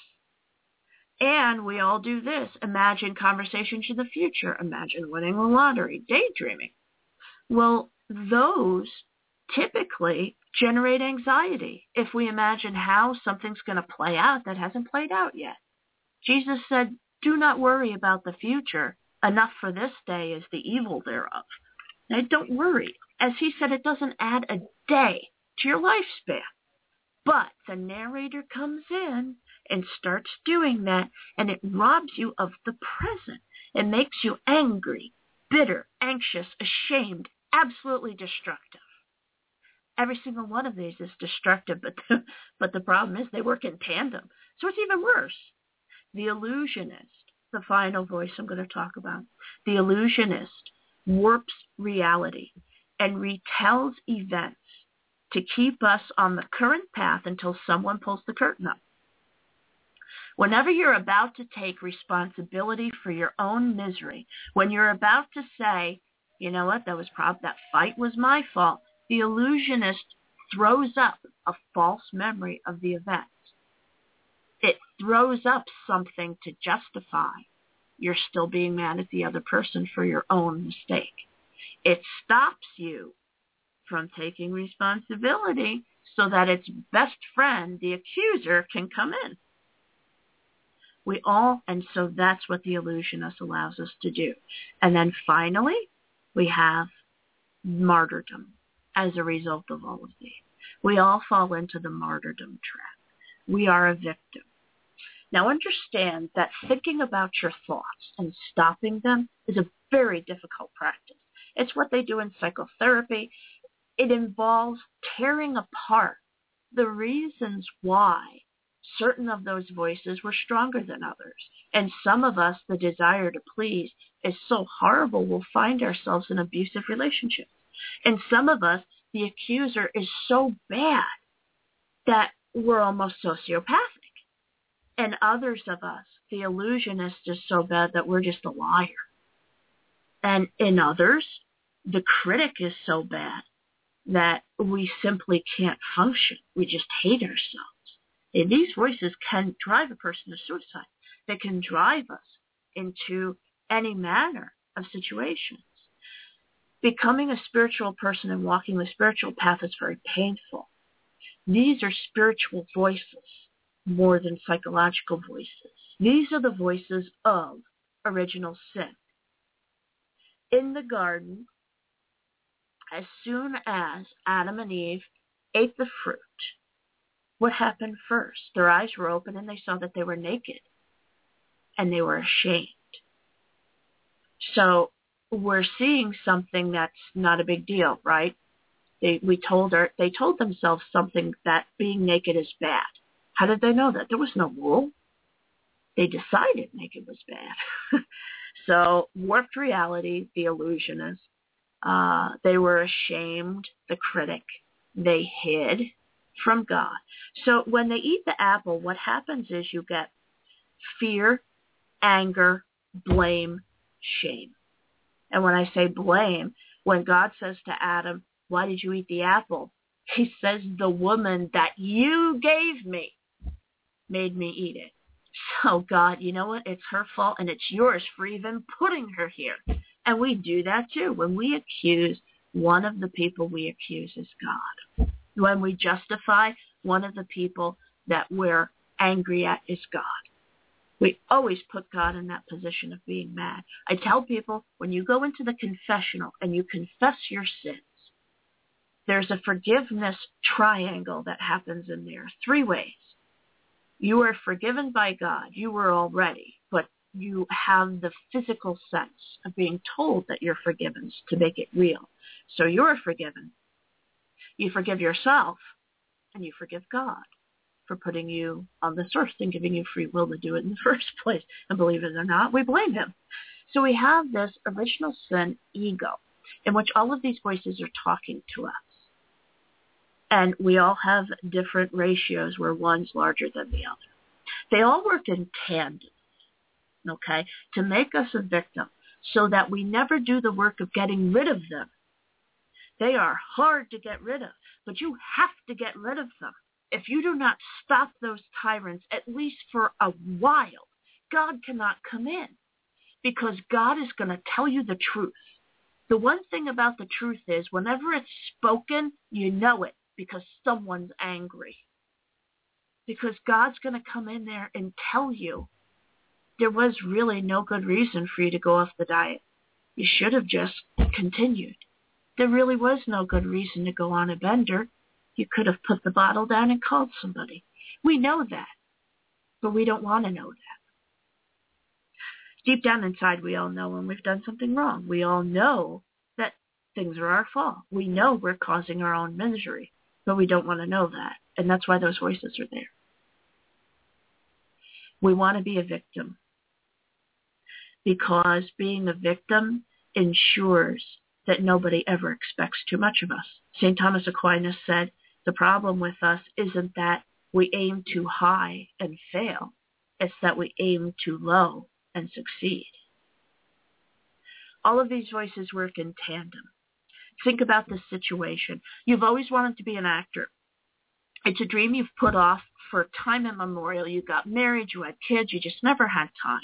And we all do this. Imagine conversations in the future. Imagine winning the lottery. Daydreaming. Well, those typically generate anxiety if we imagine how something's going to play out that hasn't played out yet. Jesus said, do not worry about the future. Enough for this day is the evil thereof. Now, don't worry. As he said, it doesn't add a day to your lifespan. But the narrator comes in and starts doing that, and it robs you of the present. It makes you angry, bitter, anxious, ashamed, absolutely destructive. Every single one of these is destructive, but the problem is they work in tandem. So it's even worse. The illusionist the final voice I'm going to talk about. The illusionist warps reality and retells events to keep us on the current path until someone pulls the curtain up. Whenever you're about to take responsibility for your own misery, when you're about to say, you know what, that fight was my fault, the illusionist throws up a false memory of the event. It throws up something to justify you're still being mad at the other person for your own mistake. It stops you from taking responsibility so that its best friend, the accuser, can come in. And so that's what the illusionist allows us to do. And then finally, we have martyrdom as a result of all of these. We all fall into the martyrdom trap. We are a victim. Now understand that thinking about your thoughts and stopping them is a very difficult practice. It's what they do in psychotherapy. It involves tearing apart the reasons why certain of those voices were stronger than others. And some of us, the desire to please is so horrible we'll find ourselves in abusive relationships. And some of us, the accuser is so bad that we're almost sociopathic. And others of us, the illusionist is so bad that we're just a liar. And in others, the critic is so bad that we simply can't function. We just hate ourselves. And these voices can drive a person to suicide. They can drive us into any manner of situations. Becoming a spiritual person and walking the spiritual path is very painful. These are spiritual voices more than psychological voices. These are the voices of original sin. In the garden, as soon as Adam and Eve ate the fruit, what happened first? Their eyes were open and they saw that they were naked and they were ashamed. So we're seeing something that's not a big deal, right? They told themselves something that being naked is bad. How did they know that? There was no rule. They decided naked was bad. So warped reality, the illusionist. They were ashamed, the critic. They hid from God. So when they eat the apple, what happens is you get fear, anger, blame, shame. And when I say blame, when God says to Adam, why did you eat the apple? He says, the woman that you gave me made me eat it. So God, you know what? It's her fault and it's yours for even putting her here. And we do that too. When we accuse, one of the people we accuse is God. When we justify, one of the people that we're angry at is God. We always put God in that position of being mad. I tell people, when you go into the confessional and you confess your sins, there's a forgiveness triangle that happens in there, 3 ways. You are forgiven by God. You were already, but you have the physical sense of being told that you're forgiven to make it real. So you're forgiven. You forgive yourself, and you forgive God for putting you on this earth and giving you free will to do it in the first place. And believe it or not, we blame him. So we have this original sin ego in which all of these voices are talking to us. And we all have different ratios where one's larger than the other. They all work in tandem, okay, to make us a victim so that we never do the work of getting rid of them. They are hard to get rid of, but you have to get rid of them. If you do not stop those tyrants, at least for a while, God cannot come in because God is going to tell you the truth. The one thing about the truth is whenever it's spoken, you know it because someone's angry. Because God's going to come in there and tell you there was really no good reason for you to go off the diet. You should have just continued. There really was no good reason to go on a bender. You could have put the bottle down and called somebody. We know that, but we don't want to know that. Deep down inside, we all know when we've done something wrong. We all know that things are our fault. We know we're causing our own misery, but we don't want to know that, and that's why those voices are there. We want to be a victim. because being a victim ensures that nobody ever expects too much of us. St. Thomas Aquinas said, the problem with us isn't that we aim too high and fail. It's that we aim too low and succeed. All of these voices work in tandem. Think about this situation. You've always wanted to be an actor. It's a dream you've put off for time immemorial. You got married, you had kids, you just never had time.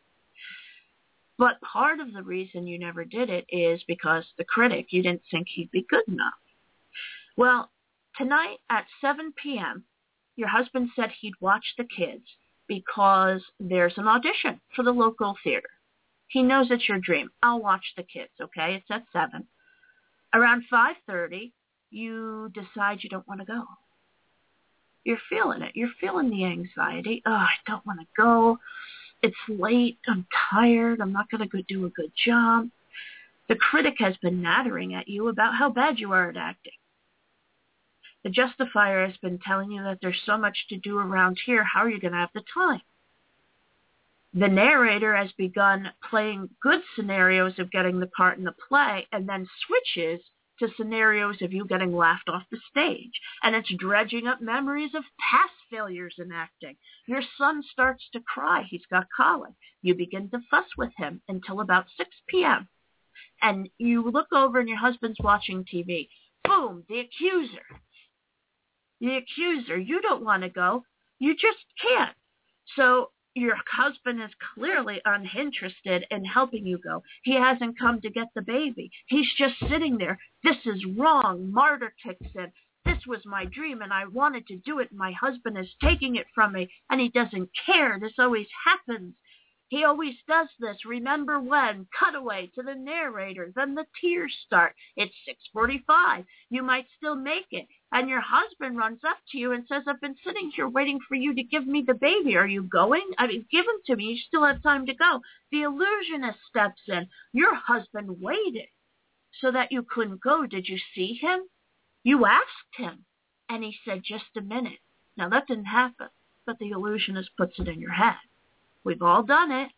But part of the reason you never did it is because the critic, you didn't think he'd be good enough. Well, tonight at 7 p.m., your husband said he'd watch the kids because there's an audition for the local theater. He knows it's your dream. I'll watch the kids, okay? It's at 7. Around 5:30, you decide you don't want to go. You're feeling it. You're feeling the anxiety. Oh, I don't want to go. It's late. I'm tired. I'm not going to do a good job. The critic has been nattering at you about how bad you are at acting. The justifier has been telling you that there's so much to do around here. How are you going to have the time? The narrator has begun playing good scenarios of getting the part in the play and then switches to scenarios of you getting laughed off the stage. And it's dredging up memories of past failures in acting. Your son starts to cry. He's got colic. You begin to fuss with him until about 6 p.m. And you look over and your husband's watching TV. Boom, the accuser. The accuser. You don't want to go. You just can't. So your husband is clearly uninterested in helping you go. He hasn't come to get the baby. He's just sitting there. This is wrong. Martyr kicks in. This was my dream, and I wanted to do it. My husband is taking it from me, and he doesn't care. This always happens. He always does this. Remember when? Cutaway to the narrator. Then the tears start. It's 6:45. You might still make it. And your husband runs up to you and says, I've been sitting here waiting for you to give me the baby. Are you going? I mean, give him to me. You still have time to go. The illusionist steps in. Your husband waited so that you couldn't go. Did you see him? You asked him. And he said, just a minute. Now, that didn't happen. But the illusionist puts it in your head. We've all done it.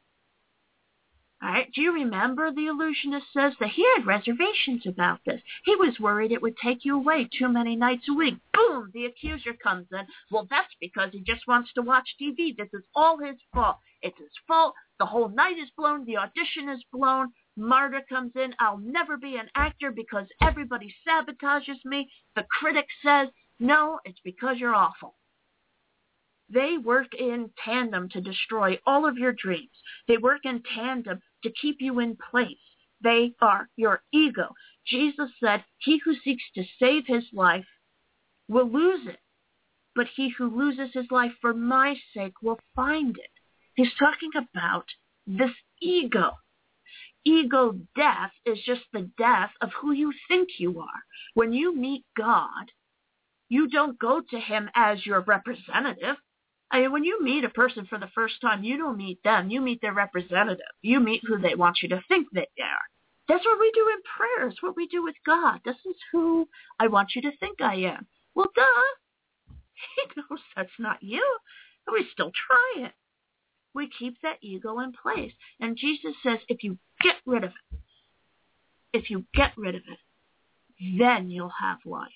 All right. Do you remember the illusionist says that he had reservations about this? He was worried it would take you away too many nights a week. Boom, the accuser comes in. Well, that's because he just wants to watch TV. This is all his fault. It's his fault. The whole night is blown. The audition is blown. Martyr comes in. I'll never be an actor because everybody sabotages me. The critic says, no, it's because you're awful. They work in tandem to destroy all of your dreams. They work in tandem to keep you in place. They are your ego. Jesus said, he who seeks to save his life will lose it, but he who loses his life for my sake will find it. He's talking about this ego. Ego death is just the death of who you think you are. When you meet God, you don't go to him as your representative. I mean, when you meet a person for the first time, you don't meet them. You meet their representative. You meet who they want you to think that they are. That's what we do in prayer. It's what we do with God. This is who I want you to think I am. Well, duh. He knows that's not you. But we still try it. We keep that ego in place. And Jesus says, if you get rid of it, then you'll have life.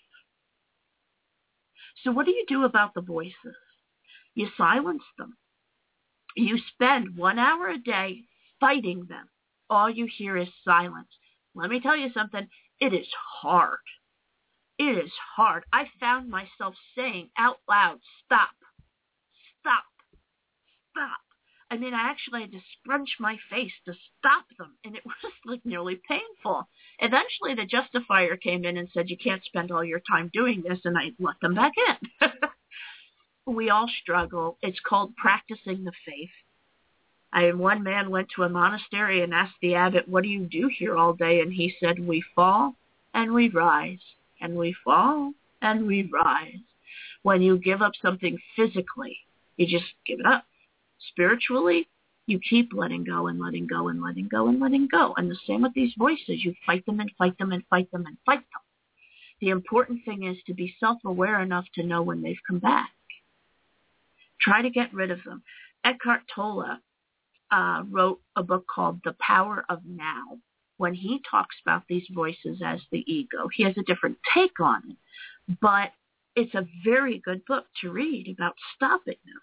So what do you do about the voices? You silence them. You spend 1 hour a day fighting them. All you hear is silence. Let me tell you something. It is hard. It is hard. I found myself saying out loud, stop, stop, stop. I mean, I actually had to scrunch my face to stop them, and it was like nearly painful. Eventually, the justifier came in and said, you can't spend all your time doing this, and I let them back in. We all struggle. It's called practicing the faith. One man went to a monastery and asked the abbot, what do you do here all day? And he said, we fall and we rise, and we fall and we rise. When you give up something physically, you just give it up. Spiritually, you keep letting go and letting go and letting go and letting go. And the same with these voices. You fight them and fight them and fight them and fight them. The important thing is to be self-aware enough to know when they've come back. Try to get rid of them. Eckhart Tolle, wrote a book called The Power of Now. When he talks about these voices as the ego, he has a different take on it. But it's a very good book to read about stopping them.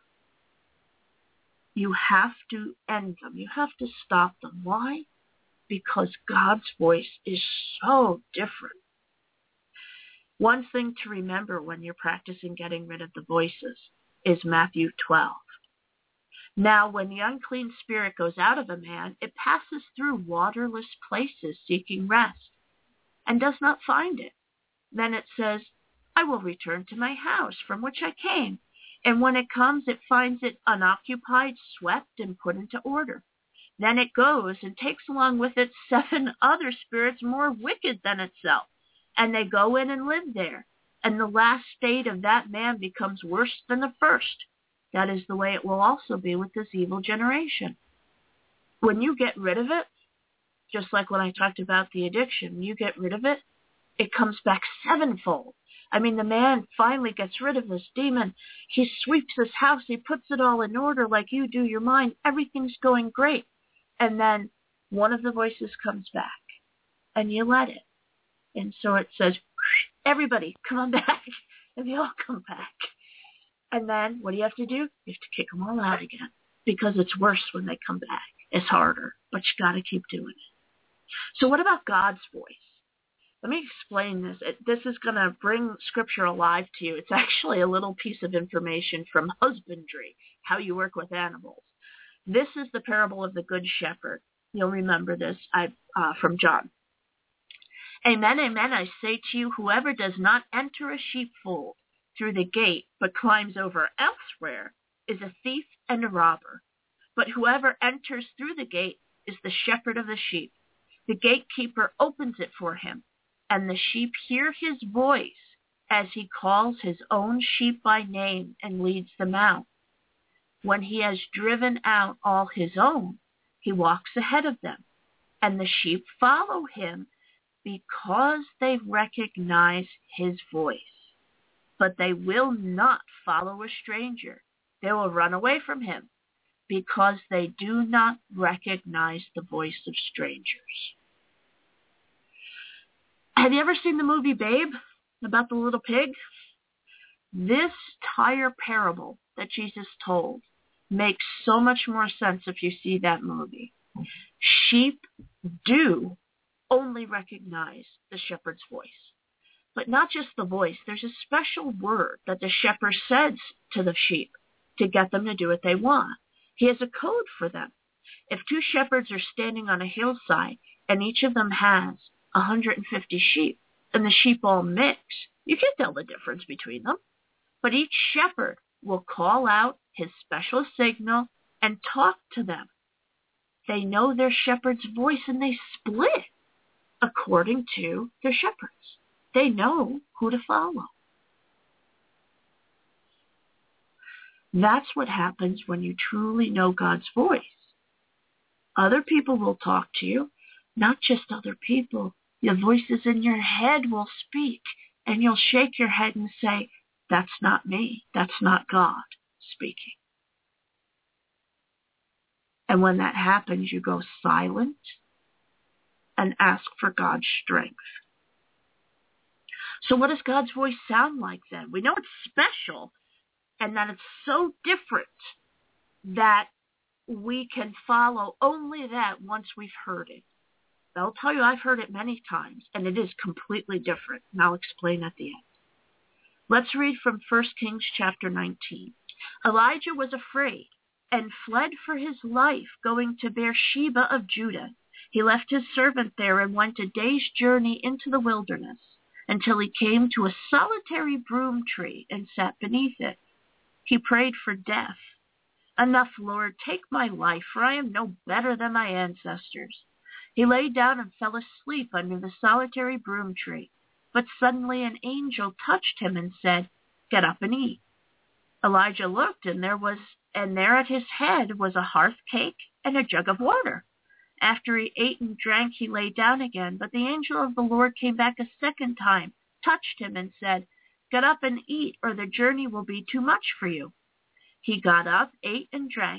You have to end them. You have to stop them. Why? Because God's voice is so different. One thing to remember when you're practicing getting rid of the voices is Matthew 12. Now, when the unclean spirit goes out of a man, it passes through waterless places seeking rest and does not find it. Then it says, I will return to my house from which I came. And when it comes, it finds it unoccupied, swept, and put into order. Then it goes and takes along with it 7 other spirits more wicked than itself. And they go in and live there. And the last state of that man becomes worse than the first. That is the way it will also be with this evil generation. When you get rid of it, just like when I talked about the addiction, when you get rid of it, it comes back 7-fold. I mean, the man finally gets rid of this demon. He sweeps his house. He puts it all in order like you do your mind. Everything's going great. And then one of the voices comes back, and you let it. And so it says, everybody, come on back. And they all come back. And then what do you have to do? You have to kick them all out again, because it's worse when they come back. It's harder, but you got to keep doing it. So what about God's voice? Let me explain this. This is going to bring Scripture alive to you. It's actually a little piece of information from husbandry, how you work with animals. This is the parable of the Good Shepherd. You'll remember this from John. Amen, amen, I say to you, whoever does not enter a sheepfold through the gate, but climbs over elsewhere, is a thief and a robber. But whoever enters through the gate is the shepherd of the sheep. The gatekeeper opens it for him, and the sheep hear his voice as he calls his own sheep by name and leads them out. When he has driven out all his own, he walks ahead of them, and the sheep follow him because they recognize his voice. But they will not follow a stranger. They will run away from him because they do not recognize the voice of strangers. Have you ever seen the movie Babe about the little pig? This entire parable that Jesus told makes so much more sense if you see that movie. Sheep do only recognize the shepherd's voice. But not just the voice. There's a special word that the shepherd says to the sheep to get them to do what they want. He has a code for them. If 2 shepherds are standing on a hillside and each of them has 150 sheep, and the sheep all mix, you can't tell the difference between them. But each shepherd will call out his special signal and talk to them. They know their shepherd's voice, and they split according to their shepherds. They know who to follow. That's what happens when you truly know God's voice. Other people will talk to you, not just other people. Your voices in your head will speak, and you'll shake your head and say, that's not me. That's not God speaking. And when that happens, you go silent and ask for God's strength. So what does God's voice sound like then? We know it's special and that it's so different that we can follow only that once we've heard it. I'll tell you, I've heard it many times, and it is completely different, and I'll explain at the end. Let's read from 1 Kings chapter 19. Elijah was afraid and fled for his life, going to Beersheba of Judah. He left his servant there and went a day's journey into the wilderness until he came to a solitary broom tree and sat beneath it. He prayed for death. Enough, Lord, take my life, for I am no better than my ancestors. He lay down and fell asleep under the solitary broom tree. But suddenly an angel touched him and said, "Get up and eat." Elijah looked, and there at his head was a hearth cake and a jug of water. After he ate and drank, he lay down again. But the angel of the Lord came back a second time, touched him, and said, "Get up and eat, or the journey will be too much for you." He got up, ate, and drank.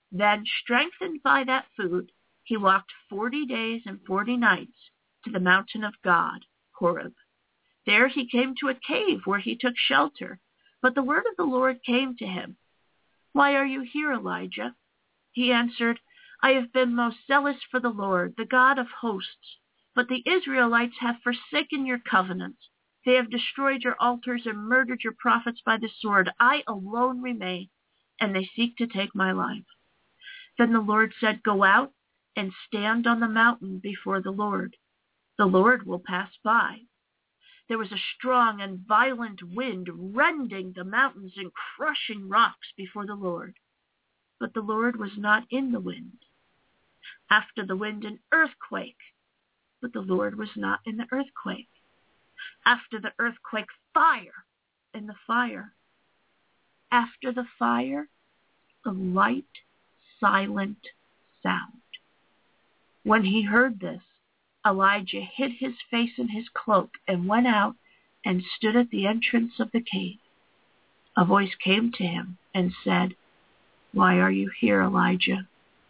Then, strengthened by that food, he walked 40 days and 40 nights to the mountain of God, Horeb. There he came to a cave where he took shelter. But the word of the Lord came to him. "Why are you here, Elijah?" He answered, "I have been most zealous for the Lord, the God of hosts. But the Israelites have forsaken your covenant. They have destroyed your altars and murdered your prophets by the sword. I alone remain, and they seek to take my life." Then the Lord said, "Go out and stand on the mountain before the Lord. The Lord will pass by." There was a strong and violent wind rending the mountains and crushing rocks before the Lord. But the Lord was not in the wind. After the wind, an earthquake. But the Lord was not in the earthquake. After the earthquake, fire in the fire. After the fire, a light, silent sound. When he heard this, Elijah hid his face in his cloak and went out and stood at the entrance of the cave. A voice came to him and said, "Why are you here, Elijah?"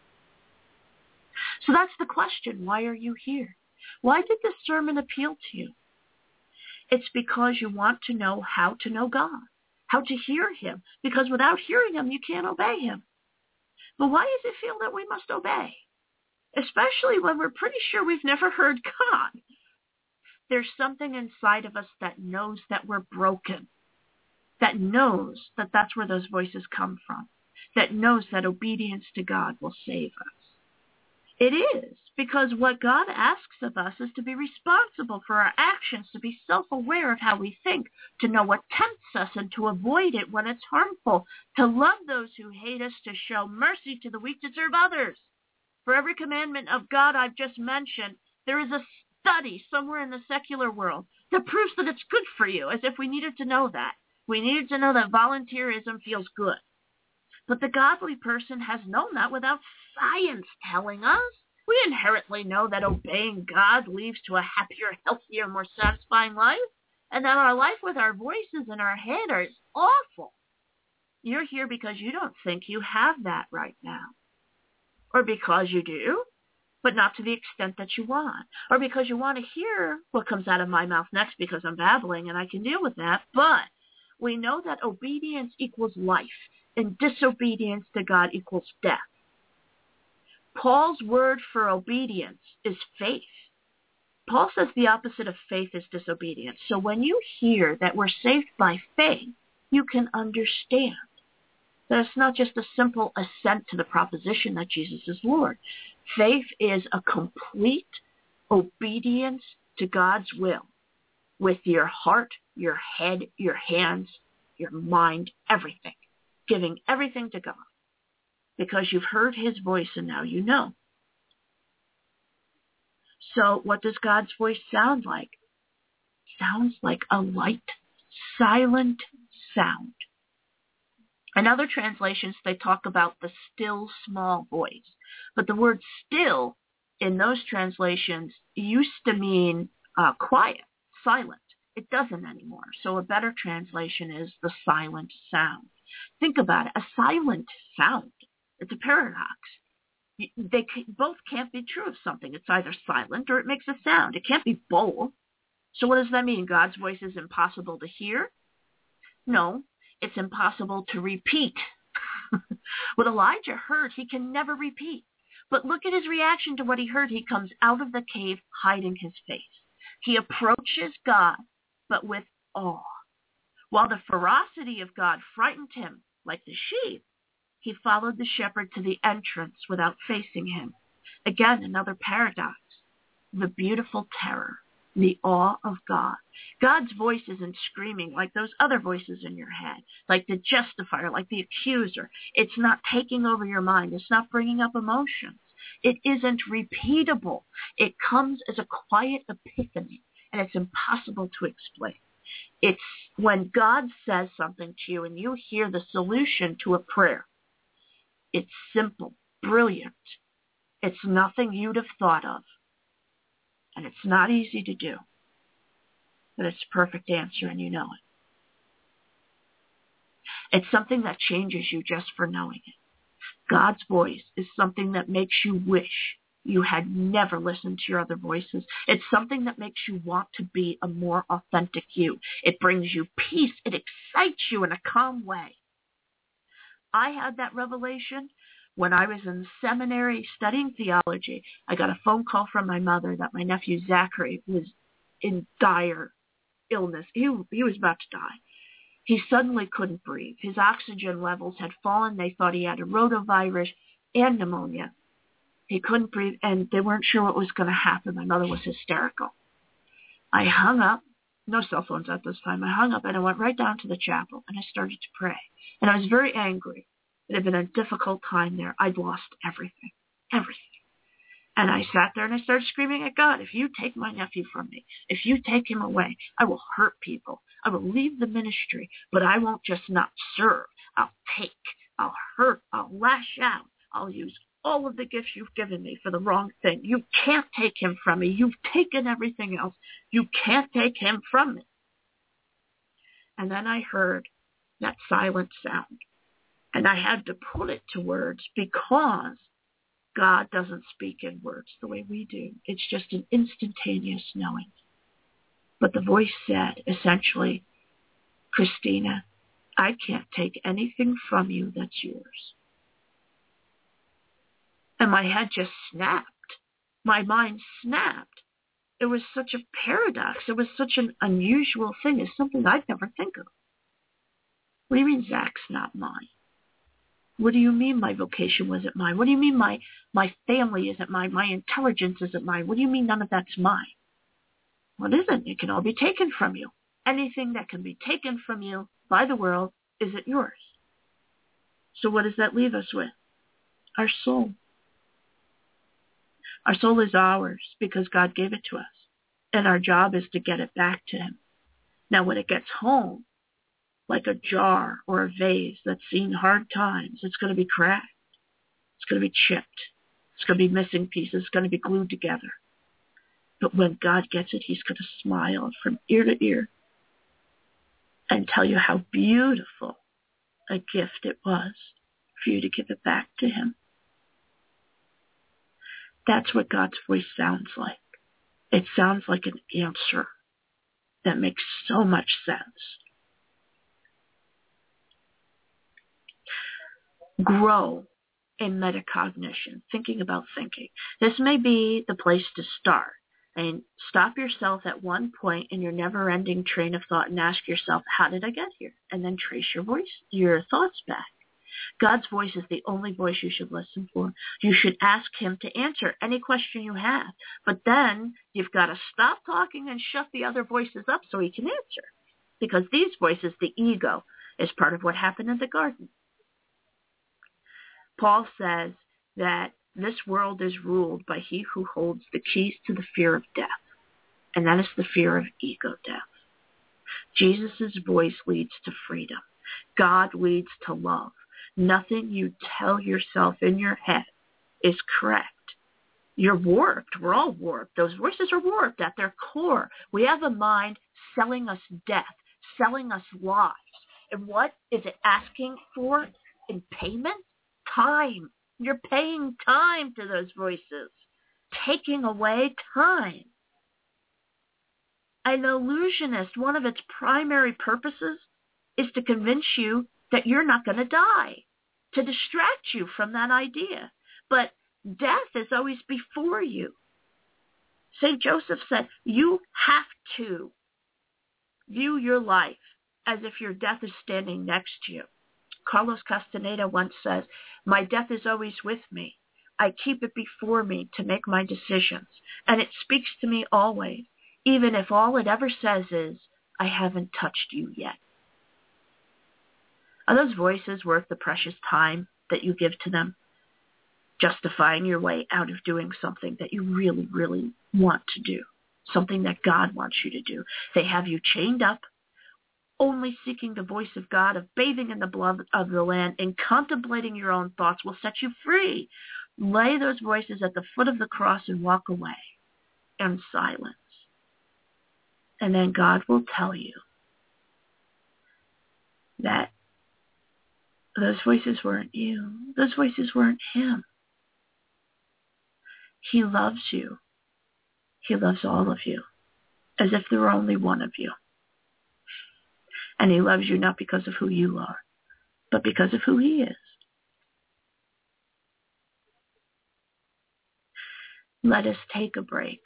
So that's the question. Why are you here? Why did this sermon appeal to you? It's because you want to know how to know God, how to hear him, because without hearing him, you can't obey him. But why does it feel that we must obey? Especially when we're pretty sure we've never heard God. There's something inside of us that knows that we're broken, that knows that that's where those voices come from, that knows that obedience to God will save us. It is, because what God asks of us is to be responsible for our actions, to be self-aware of how we think, to know what tempts us and to avoid it when it's harmful, to love those who hate us, to show mercy to the weak, to serve others. For every commandment of God I've just mentioned, there is a study somewhere in the secular world that proves that it's good for you, as if we needed to know that. We needed to know that volunteerism feels good. But the godly person has known that without science telling us. We inherently know that obeying God leads to a happier, healthier, more satisfying life, and that our life with our voices in our head is awful. You're here because you don't think you have that right now. Or because you do, but not to the extent that you want. Or because you want to hear what comes out of my mouth next because I'm babbling and I can deal with that. But we know that obedience equals life, and disobedience to God equals death. Paul's word for obedience is faith. Paul says the opposite of faith is disobedience. So when you hear that we're saved by faith, you can understand that it's not just a simple assent to the proposition that Jesus is Lord. Faith is a complete obedience to God's will with your heart, your head, your hands, your mind, everything. Giving everything to God. Because you've heard his voice and now you know. So what does God's voice sound like? Sounds like a light, silent sound. In other translations, they talk about the still, small voice. But the word still in those translations used to mean quiet, silent. It doesn't anymore. So a better translation is the silent sound. Think about it. A silent sound. It's a paradox. They both can't be true of something. It's either silent or it makes a sound. It can't be both. So what does that mean? God's voice is impossible to hear? No. It's impossible to repeat. What Elijah heard, he can never repeat. But look at his reaction to what he heard. He comes out of the cave hiding his face. He approaches God, but with awe. While the ferocity of God frightened him like the sheep, he followed the shepherd to the entrance without facing him. Again, another paradox. The beautiful terror. The awe of God. God's voice isn't screaming like those other voices in your head, like the justifier, like the accuser. It's not taking over your mind. It's not bringing up emotions. It isn't repeatable. It comes as a quiet epiphany, and it's impossible to explain. It's when God says something to you and you hear the solution to a prayer. It's simple, brilliant. It's nothing you'd have thought of. And it's not easy to do. But it's a perfect answer and you know it. It's something that changes you just for knowing it. God's voice is something that makes you wish you had never listened to your other voices. It's something that makes you want to be a more authentic you. It brings you peace. It excites you in a calm way. I had that revelation when I was in seminary studying theology. I got a phone call from my mother that my nephew Zachary was in dire illness. He was about to die. He suddenly couldn't breathe. His oxygen levels had fallen. They thought he had a rotavirus and pneumonia. He couldn't breathe, and they weren't sure what was going to happen. My mother was hysterical. I hung up. No cell phones at this time. I hung up, and I went right down to the chapel, and I started to pray. And I was very angry. It had been a difficult time there. I'd lost everything. And I sat there, and I started screaming at God, if you take my nephew from me, if you take him away, I will hurt people. I will leave the ministry, but I won't just not serve. I'll take. I'll hurt. I'll lash out. I'll use all of the gifts you've given me for the wrong thing. You can't take him from me. You've taken everything else. You can't take him from me. And then I heard that silent sound. And I had to put it to words because God doesn't speak in words the way we do. It's just an instantaneous knowing. But the voice said, essentially, Christina, I can't take anything from you that's yours. And my head just snapped. My mind snapped. It was such a paradox. It was such an unusual thing. It's something I'd never think of. What do you mean Zach's not mine? What do you mean my vocation wasn't mine? What do you mean my family isn't mine? My intelligence isn't mine? What do you mean none of that's mine? Well, it isn't. It can all be taken from you. Anything that can be taken from you by the world isn't yours. So what does that leave us with? Our soul. Our soul is ours because God gave it to us. And our job is to get it back to him. Now, when it gets home, like a jar or a vase that's seen hard times, it's going to be cracked. It's going to be chipped. It's going to be missing pieces. It's going to be glued together. But when God gets it, he's going to smile from ear to ear and tell you how beautiful a gift it was for you to give it back to him. That's what God's voice sounds like. It sounds like an answer that makes so much sense. Grow in metacognition, thinking about thinking. This may be the place to start. And stop yourself at one point in your never-ending train of thought and ask yourself, how did I get here? And then trace your thoughts back. God's voice is the only voice you should listen for. You should ask him to answer any question you have. But then you've got to stop talking and shut the other voices up so he can answer. Because these voices, the ego, is part of what happened in the garden. Paul says that this world is ruled by he who holds the keys to the fear of death. And that is the fear of ego death. Jesus' voice leads to freedom. God leads to love. Nothing you tell yourself in your head is correct. You're warped. We're all warped. Those voices are warped at their core. We have a mind selling us death, selling us lives. And what is it asking for in payment? Time. You're paying time to those voices, taking away time. An illusionist, one of its primary purposes is to convince you that you're not going to die, to distract you from that idea. But death is always before you. St. Joseph said, you have to view your life as if your death is standing next to you. Carlos Castaneda once says, my death is always with me. I keep it before me to make my decisions, and it speaks to me always, even if all it ever says is, I haven't touched you yet. Are those voices worth the precious time that you give to them, justifying your way out of doing something that you really, really want to do, something that God wants you to do? They have you chained up, only seeking the voice of God, of bathing in the blood of the Lamb, and contemplating your own thoughts will set you free. Lay those voices at the foot of the cross and walk away in silence. And then God will tell you that Those voices weren't you. Those voices weren't him. He loves you. He loves all of you, as if there were only one of you. And he loves you not because of who you are, but because of who he is. Let us take a break.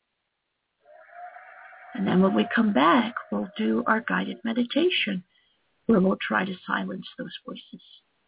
And then when we come back, we'll do our guided meditation, where we'll try to silence those voices.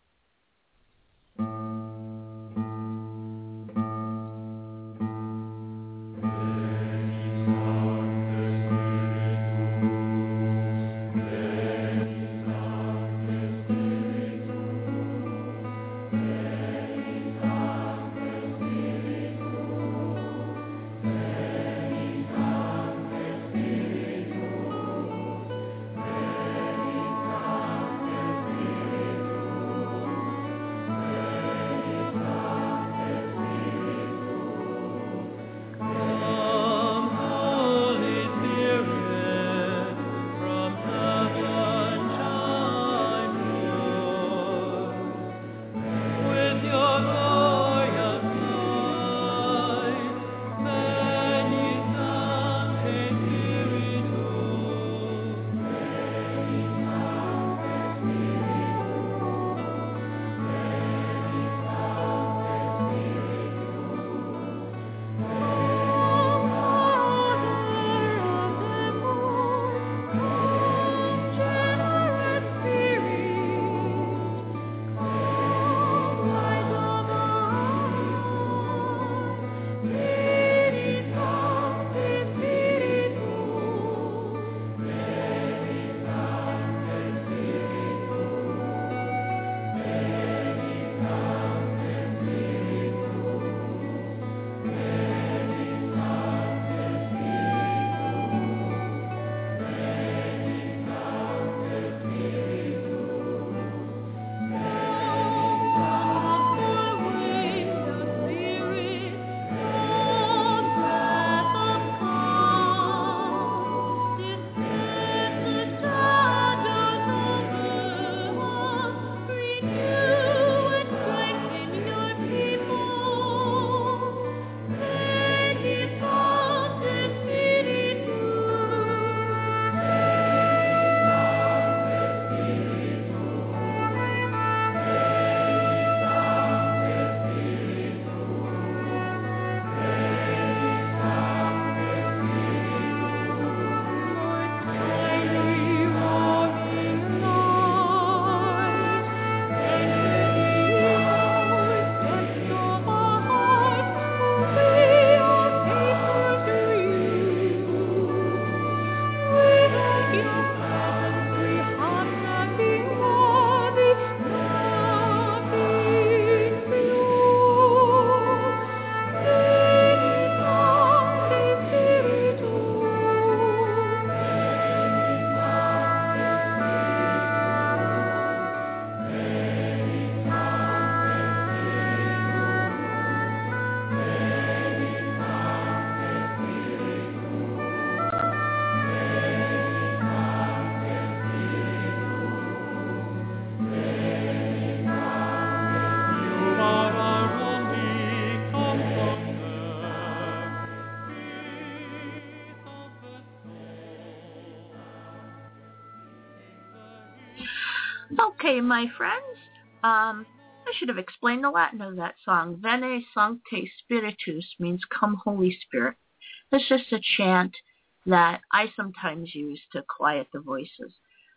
Okay, my friends, I should have explained the Latin of that song. Veni Sancte Spiritus means come Holy Spirit. It's just a chant that I sometimes use to quiet the voices.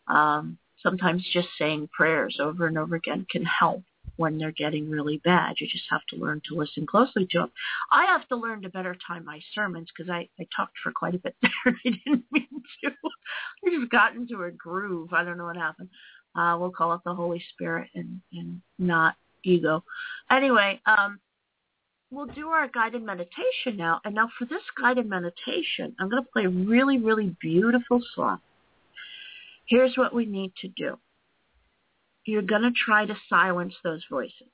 Sometimes just saying prayers over and over again can help when they're getting really bad. You just have to learn to listen closely to them. I have to learn to better time my sermons because I talked for quite a bit there. I didn't mean to. I just got into a groove. I don't know what happened. We'll call it the Holy Spirit and not ego. Anyway, we'll do our guided meditation now. And now for this guided meditation, I'm going to play a really, really beautiful song. Here's what we need to do. You're going to try to silence those voices.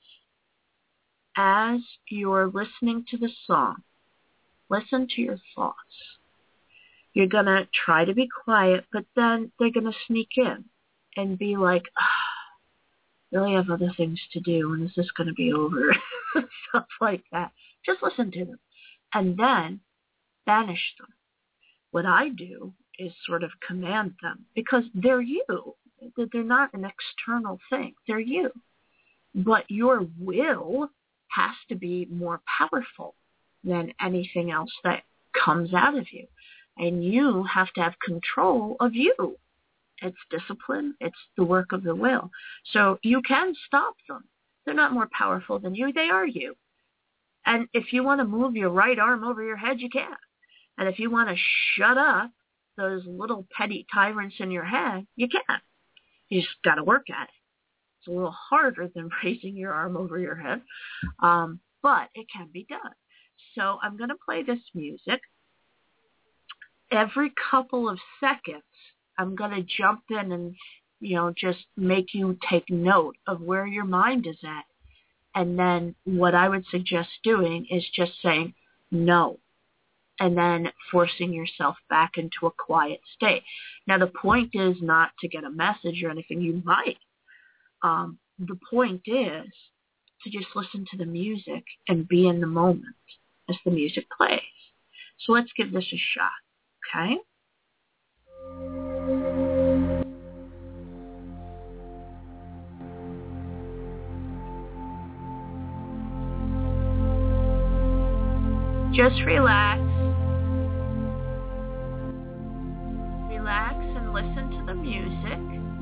As you're listening to the song, listen to your thoughts. You're going to try to be quiet, but then they're going to sneak in and be like, really have other things to do. When is this going to be over? Stuff like that. Just listen to them. And then banish them. What I do is sort of command them because they're you. They're not an external thing. They're you. But your will has to be more powerful than anything else that comes out of you. And you have to have control of you. It's discipline. It's the work of the will. So you can stop them. They're not more powerful than you. They are you. And if you want to move your right arm over your head, you can. And if you want to shut up those little petty tyrants in your head, you can. You just got to work at it. It's a little harder than raising your arm over your head, but it can be done. So I'm going to play this music. Every couple of seconds, I'm going to jump in and, just make you take note of where your mind is at. And then what I would suggest doing is just saying no, and then forcing yourself back into a quiet state. Now, the point is not to get a message or anything. You might. The point is to just listen to the music and be in the moment as the music plays. So let's give this a shot, okay? Just relax. Relax and listen to the music.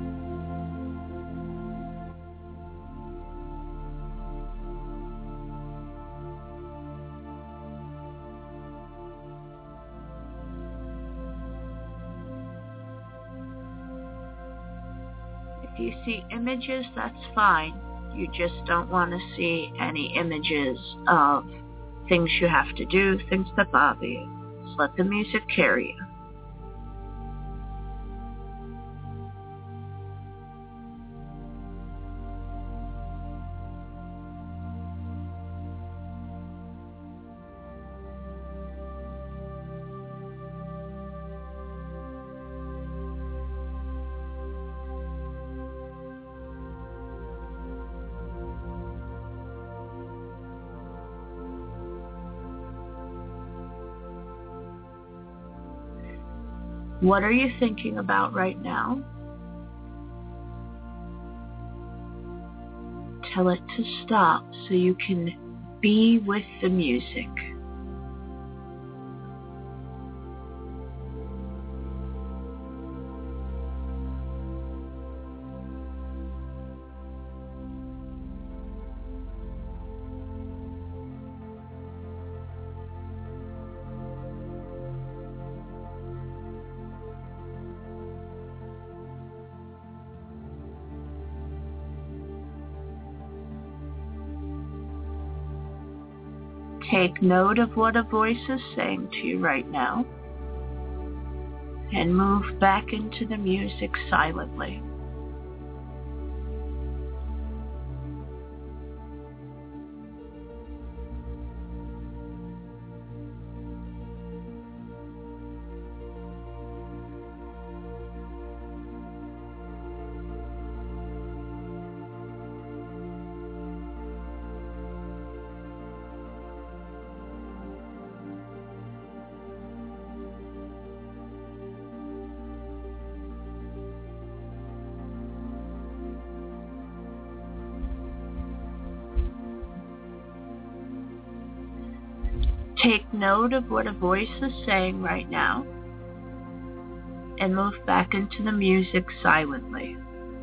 If you see images, that's fine. You just don't want to see any images of things you have to do, things that bother you. Just let the music carry you. What are you thinking about right now? Tell it to stop so you can be with the music. Take note of what a voice is saying to you right now and move back into the music silently. Take note of what a voice is saying right now and move back into the music silently.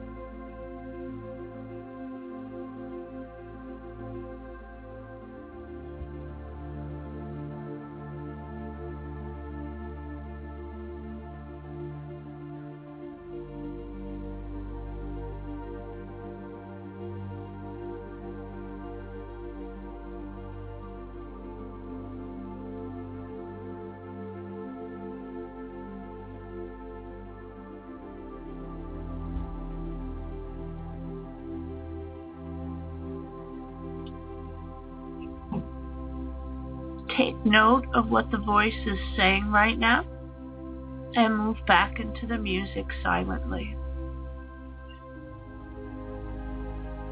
Take note of what the voice is saying right now and move back into the music silently.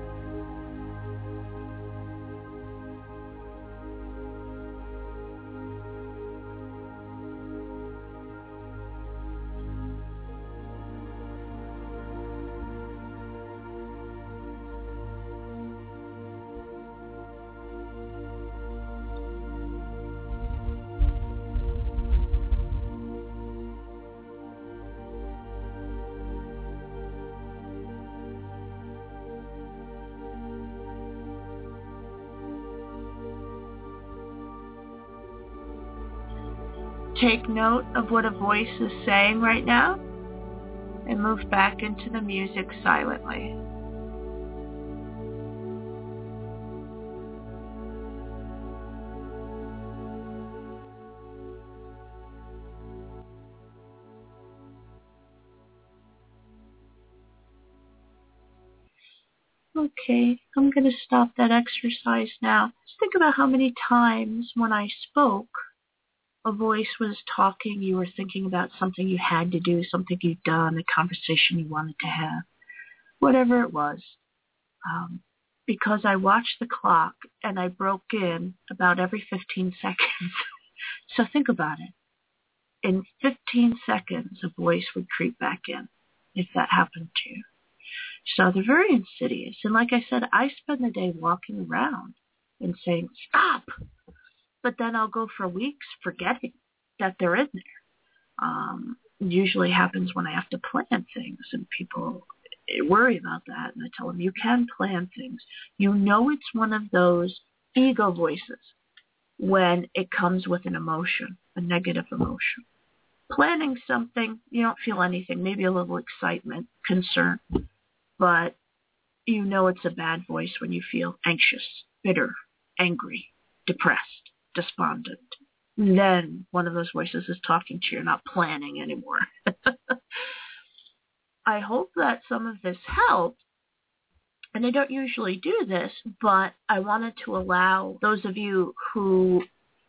Take note of what a voice is saying right now and move back into the music silently. Okay, I'm going to stop that exercise now. Just think about how many times when I spoke, a voice was talking, you were thinking about something you had to do, something you'd done, a conversation you wanted to have, whatever it was. Because I watched the clock and I broke in about every 15 seconds. So think about it. In 15 seconds, a voice would creep back in if that happened to you. So they're very insidious. And like I said, I spend the day walking around and saying, stop. But then I'll go for weeks forgetting that they're in there. It usually happens when I have to plan things, and people worry about that. And I tell them, you can plan things. You know it's one of those ego voices when it comes with an emotion, a negative emotion. Planning something, you don't feel anything, maybe a little excitement, concern, but you know it's a bad voice when you feel anxious, bitter, angry, depressed, despondent. Then one of those voices is talking to you, not planning anymore. I hope that some of this helped. And I don't usually do this, but I wanted to allow those of you who,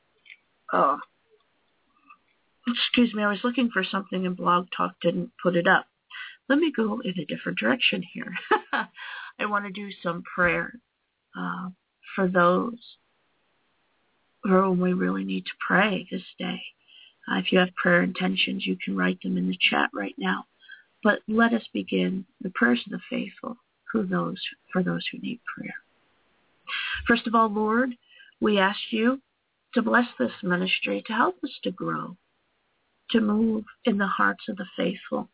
excuse me, I was looking for something and Blog Talk didn't put it up. Let me go in a different direction here. I want to do some prayer for those whom we really need to pray this day. If you have prayer intentions, you can write them in the chat right now. But let us begin the prayers of the faithful for those who need prayer. First of all, Lord, we ask you to bless this ministry, to help us to grow, to move in the hearts of the faithful,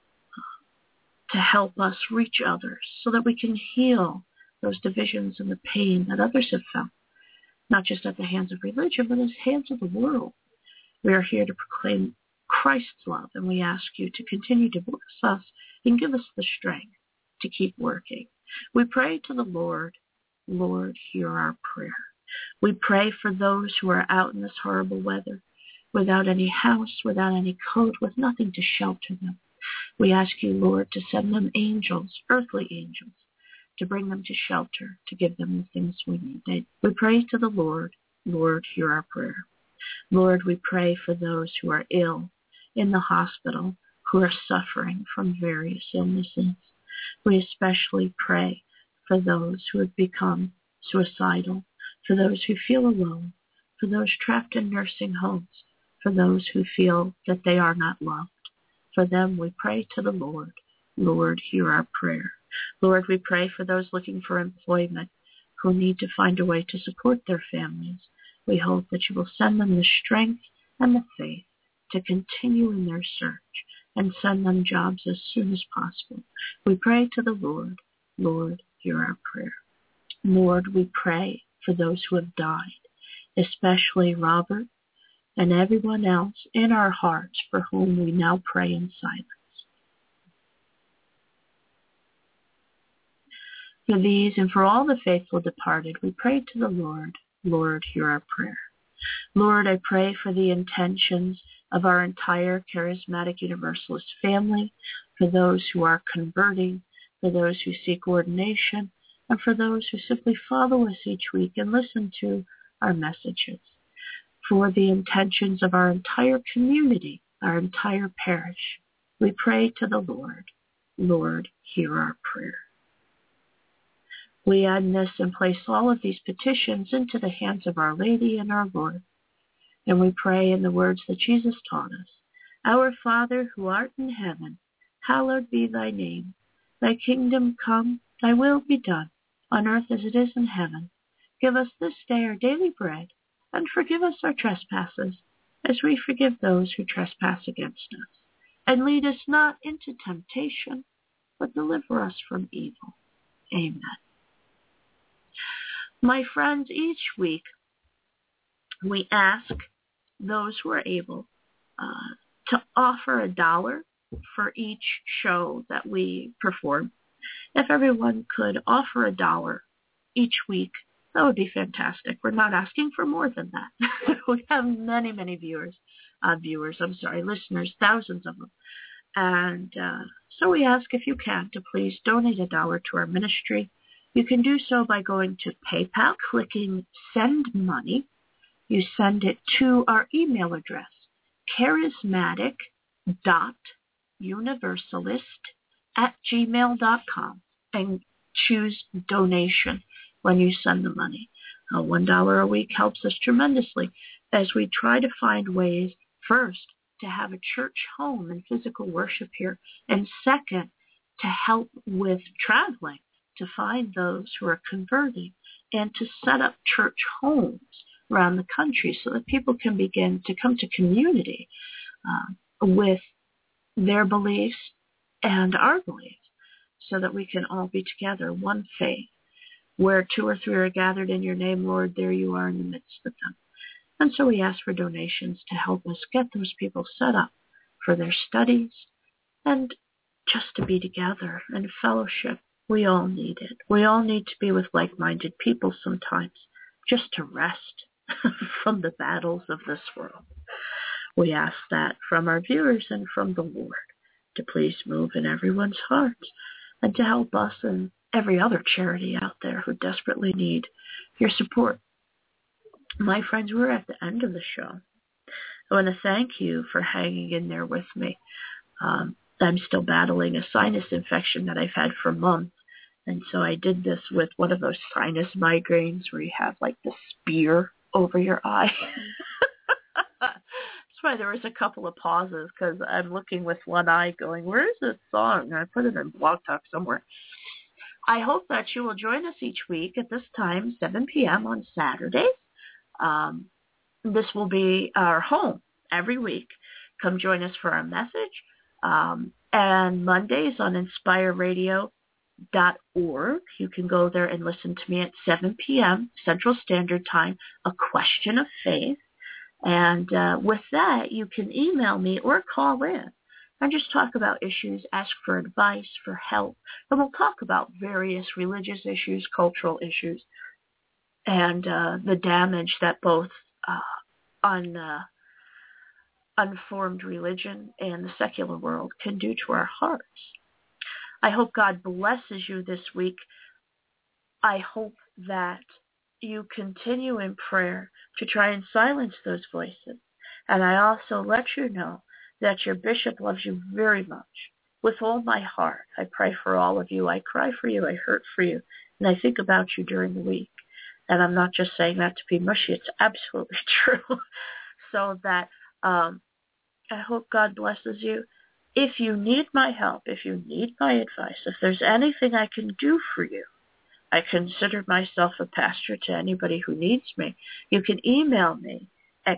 to help us reach others so that we can heal those divisions and the pain that others have felt, not just at the hands of religion, but at the hands of the world. We are here to proclaim Christ's love, and we ask you to continue to bless us and give us the strength to keep working. We pray to the Lord, Lord, hear our prayer. We pray for those who are out in this horrible weather, without any house, without any coat, with nothing to shelter them. We ask you, Lord, to send them angels, earthly angels, to bring them to shelter, to give them the things we need. We pray to the Lord, Lord, hear our prayer. Lord, we pray for those who are ill in the hospital, who are suffering from various illnesses. We especially pray for those who have become suicidal, for those who feel alone, for those trapped in nursing homes, for those who feel that they are not loved. For them, we pray to the Lord. Lord, hear our prayer. Lord, we pray for those looking for employment who need to find a way to support their families. We hope that you will send them the strength and the faith to continue in their search and send them jobs as soon as possible. We pray to the Lord. Lord, hear our prayer. Lord, we pray for those who have died, especially Robert and everyone else in our hearts for whom we now pray in silence. For these and for all the faithful departed, we pray to the Lord. Lord, hear our prayer. Lord, I pray for the intentions of our entire Charismatic Universalist family, for those who are converting, for those who seek ordination, and for those who simply follow us each week and listen to our messages. For the intentions of our entire community, our entire parish, we pray to the Lord. Lord, hear our prayer. We end this and place all of these petitions into the hands of Our Lady and our Lord. And we pray in the words that Jesus taught us. Our Father, who art in heaven, hallowed be thy name. Thy kingdom come, thy will be done, on earth as it is in heaven. Give us this day our daily bread, and forgive us our trespasses, as we forgive those who trespass against us. And lead us not into temptation, but deliver us from evil. Amen. My friends, each week we ask those who are able to offer $1 for each show that we perform. If everyone could offer $1 each week, that would be fantastic. We're not asking for more than that. We have many, many listeners, thousands of them. And so we ask, if you can, to please donate $1 to our ministry. You can do so by going to PayPal, clicking Send Money. You send it to our email address, charismatic.universalist@gmail.com, and choose donation when you send the money. $1 a week helps us tremendously as we try to find ways, first, to have a church home and physical worship here, and second, to help with traveling, to find those who are converting, and to set up church homes around the country so that people can begin to come to community with their beliefs and our beliefs, so that we can all be together, one faith. Where 2 or 3 are gathered in your name, Lord, there you are in the midst of them. And so we ask for donations to help us get those people set up for their studies and just to be together in fellowship. We all need it. We all need to be with like-minded people sometimes, just to rest from the battles of this world. We ask that from our viewers and from the Lord to please move in everyone's hearts and to help us and every other charity out there who desperately need your support. My friends, we're at the end of the show. I want to thank you for hanging in there with me. I'm still battling a sinus infection that I've had for months. And so I did this with one of those sinus migraines where you have like the spear over your eye. That's why there was a couple of pauses, because I'm looking with one eye going, where is this song? And I put it in Blog Talk somewhere. I hope that you will join us each week at this time, 7 p.m. on Saturdays. This will be our home every week. Come join us for our message. And Mondays on inspireradio.org. You can go there and listen to me at 7 p.m. Central Standard Time, A Question of Faith. And with that, you can email me or call in and just talk about issues, ask for advice, for help. And we'll talk about various religious issues, cultural issues, and the damage that both unformed religion and the secular world can do to our hearts. I hope God blesses you this week. I hope that you continue in prayer to try and silence those voices. And I also let you know that your bishop loves you very much. With all my heart, I pray for all of you. I cry for you. I hurt for you. And I think about you during the week. And I'm not just saying that to be mushy. It's absolutely true. So that I hope God blesses you. If you need my help, if you need my advice, if there's anything I can do for you, I consider myself a pastor to anybody who needs me. You can email me at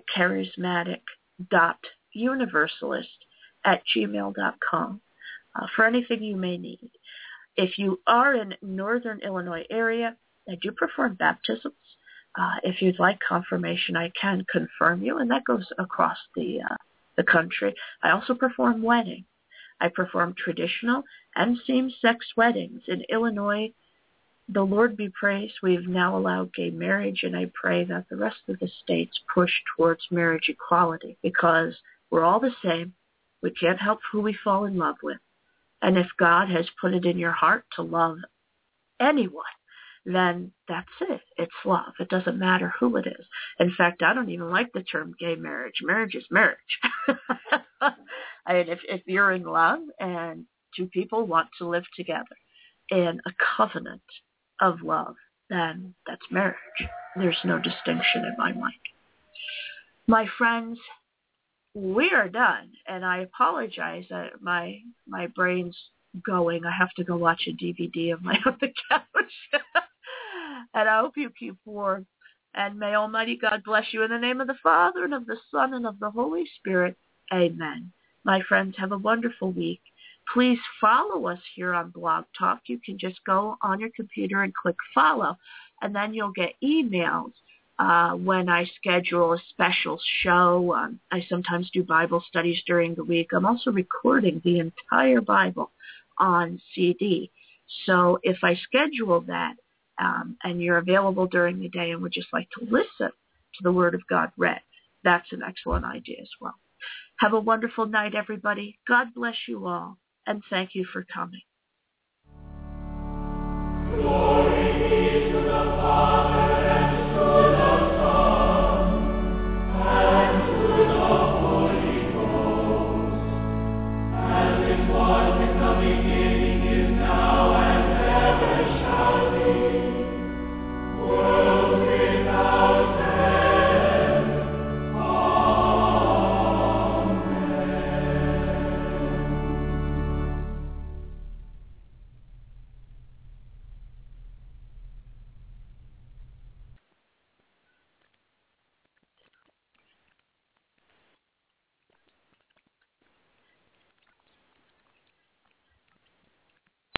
charismatic.universalist@gmail.com for anything you may need. If you are in northern Illinois area, I do perform baptisms. If you'd like confirmation, I can confirm you, and that goes across the country. I also perform weddings. I perform traditional and same-sex weddings. In Illinois, the Lord be praised, we've now allowed gay marriage, and I pray that the rest of the states push towards marriage equality, because we're all the same. We can't help who we fall in love with. And if God has put it in your heart to love anyone, then that's it. It's love. It doesn't matter who it is. In fact, I don't even like the term gay marriage. Marriage is marriage. I mean, if you're in love and two people want to live together in a covenant of love, then that's marriage. There's no distinction in my mind. My friends, we are done, and I apologize that my brain's going. I have to go watch a DVD of my on the couch. And I hope you keep warm. And may Almighty God bless you in the name of the Father, and of the Son, and of the Holy Spirit. Amen. My friends, have a wonderful week. Please follow us here on Blog Talk. You can just go on your computer and click follow, and then you'll get emails when I schedule a special show. I sometimes do Bible studies during the week. I'm also recording the entire Bible on CD. So if I schedule that and you're available during the day and would just like to listen to the Word of God read, that's an excellent idea as well. Have a wonderful night, everybody. God bless you all, and thank you for coming.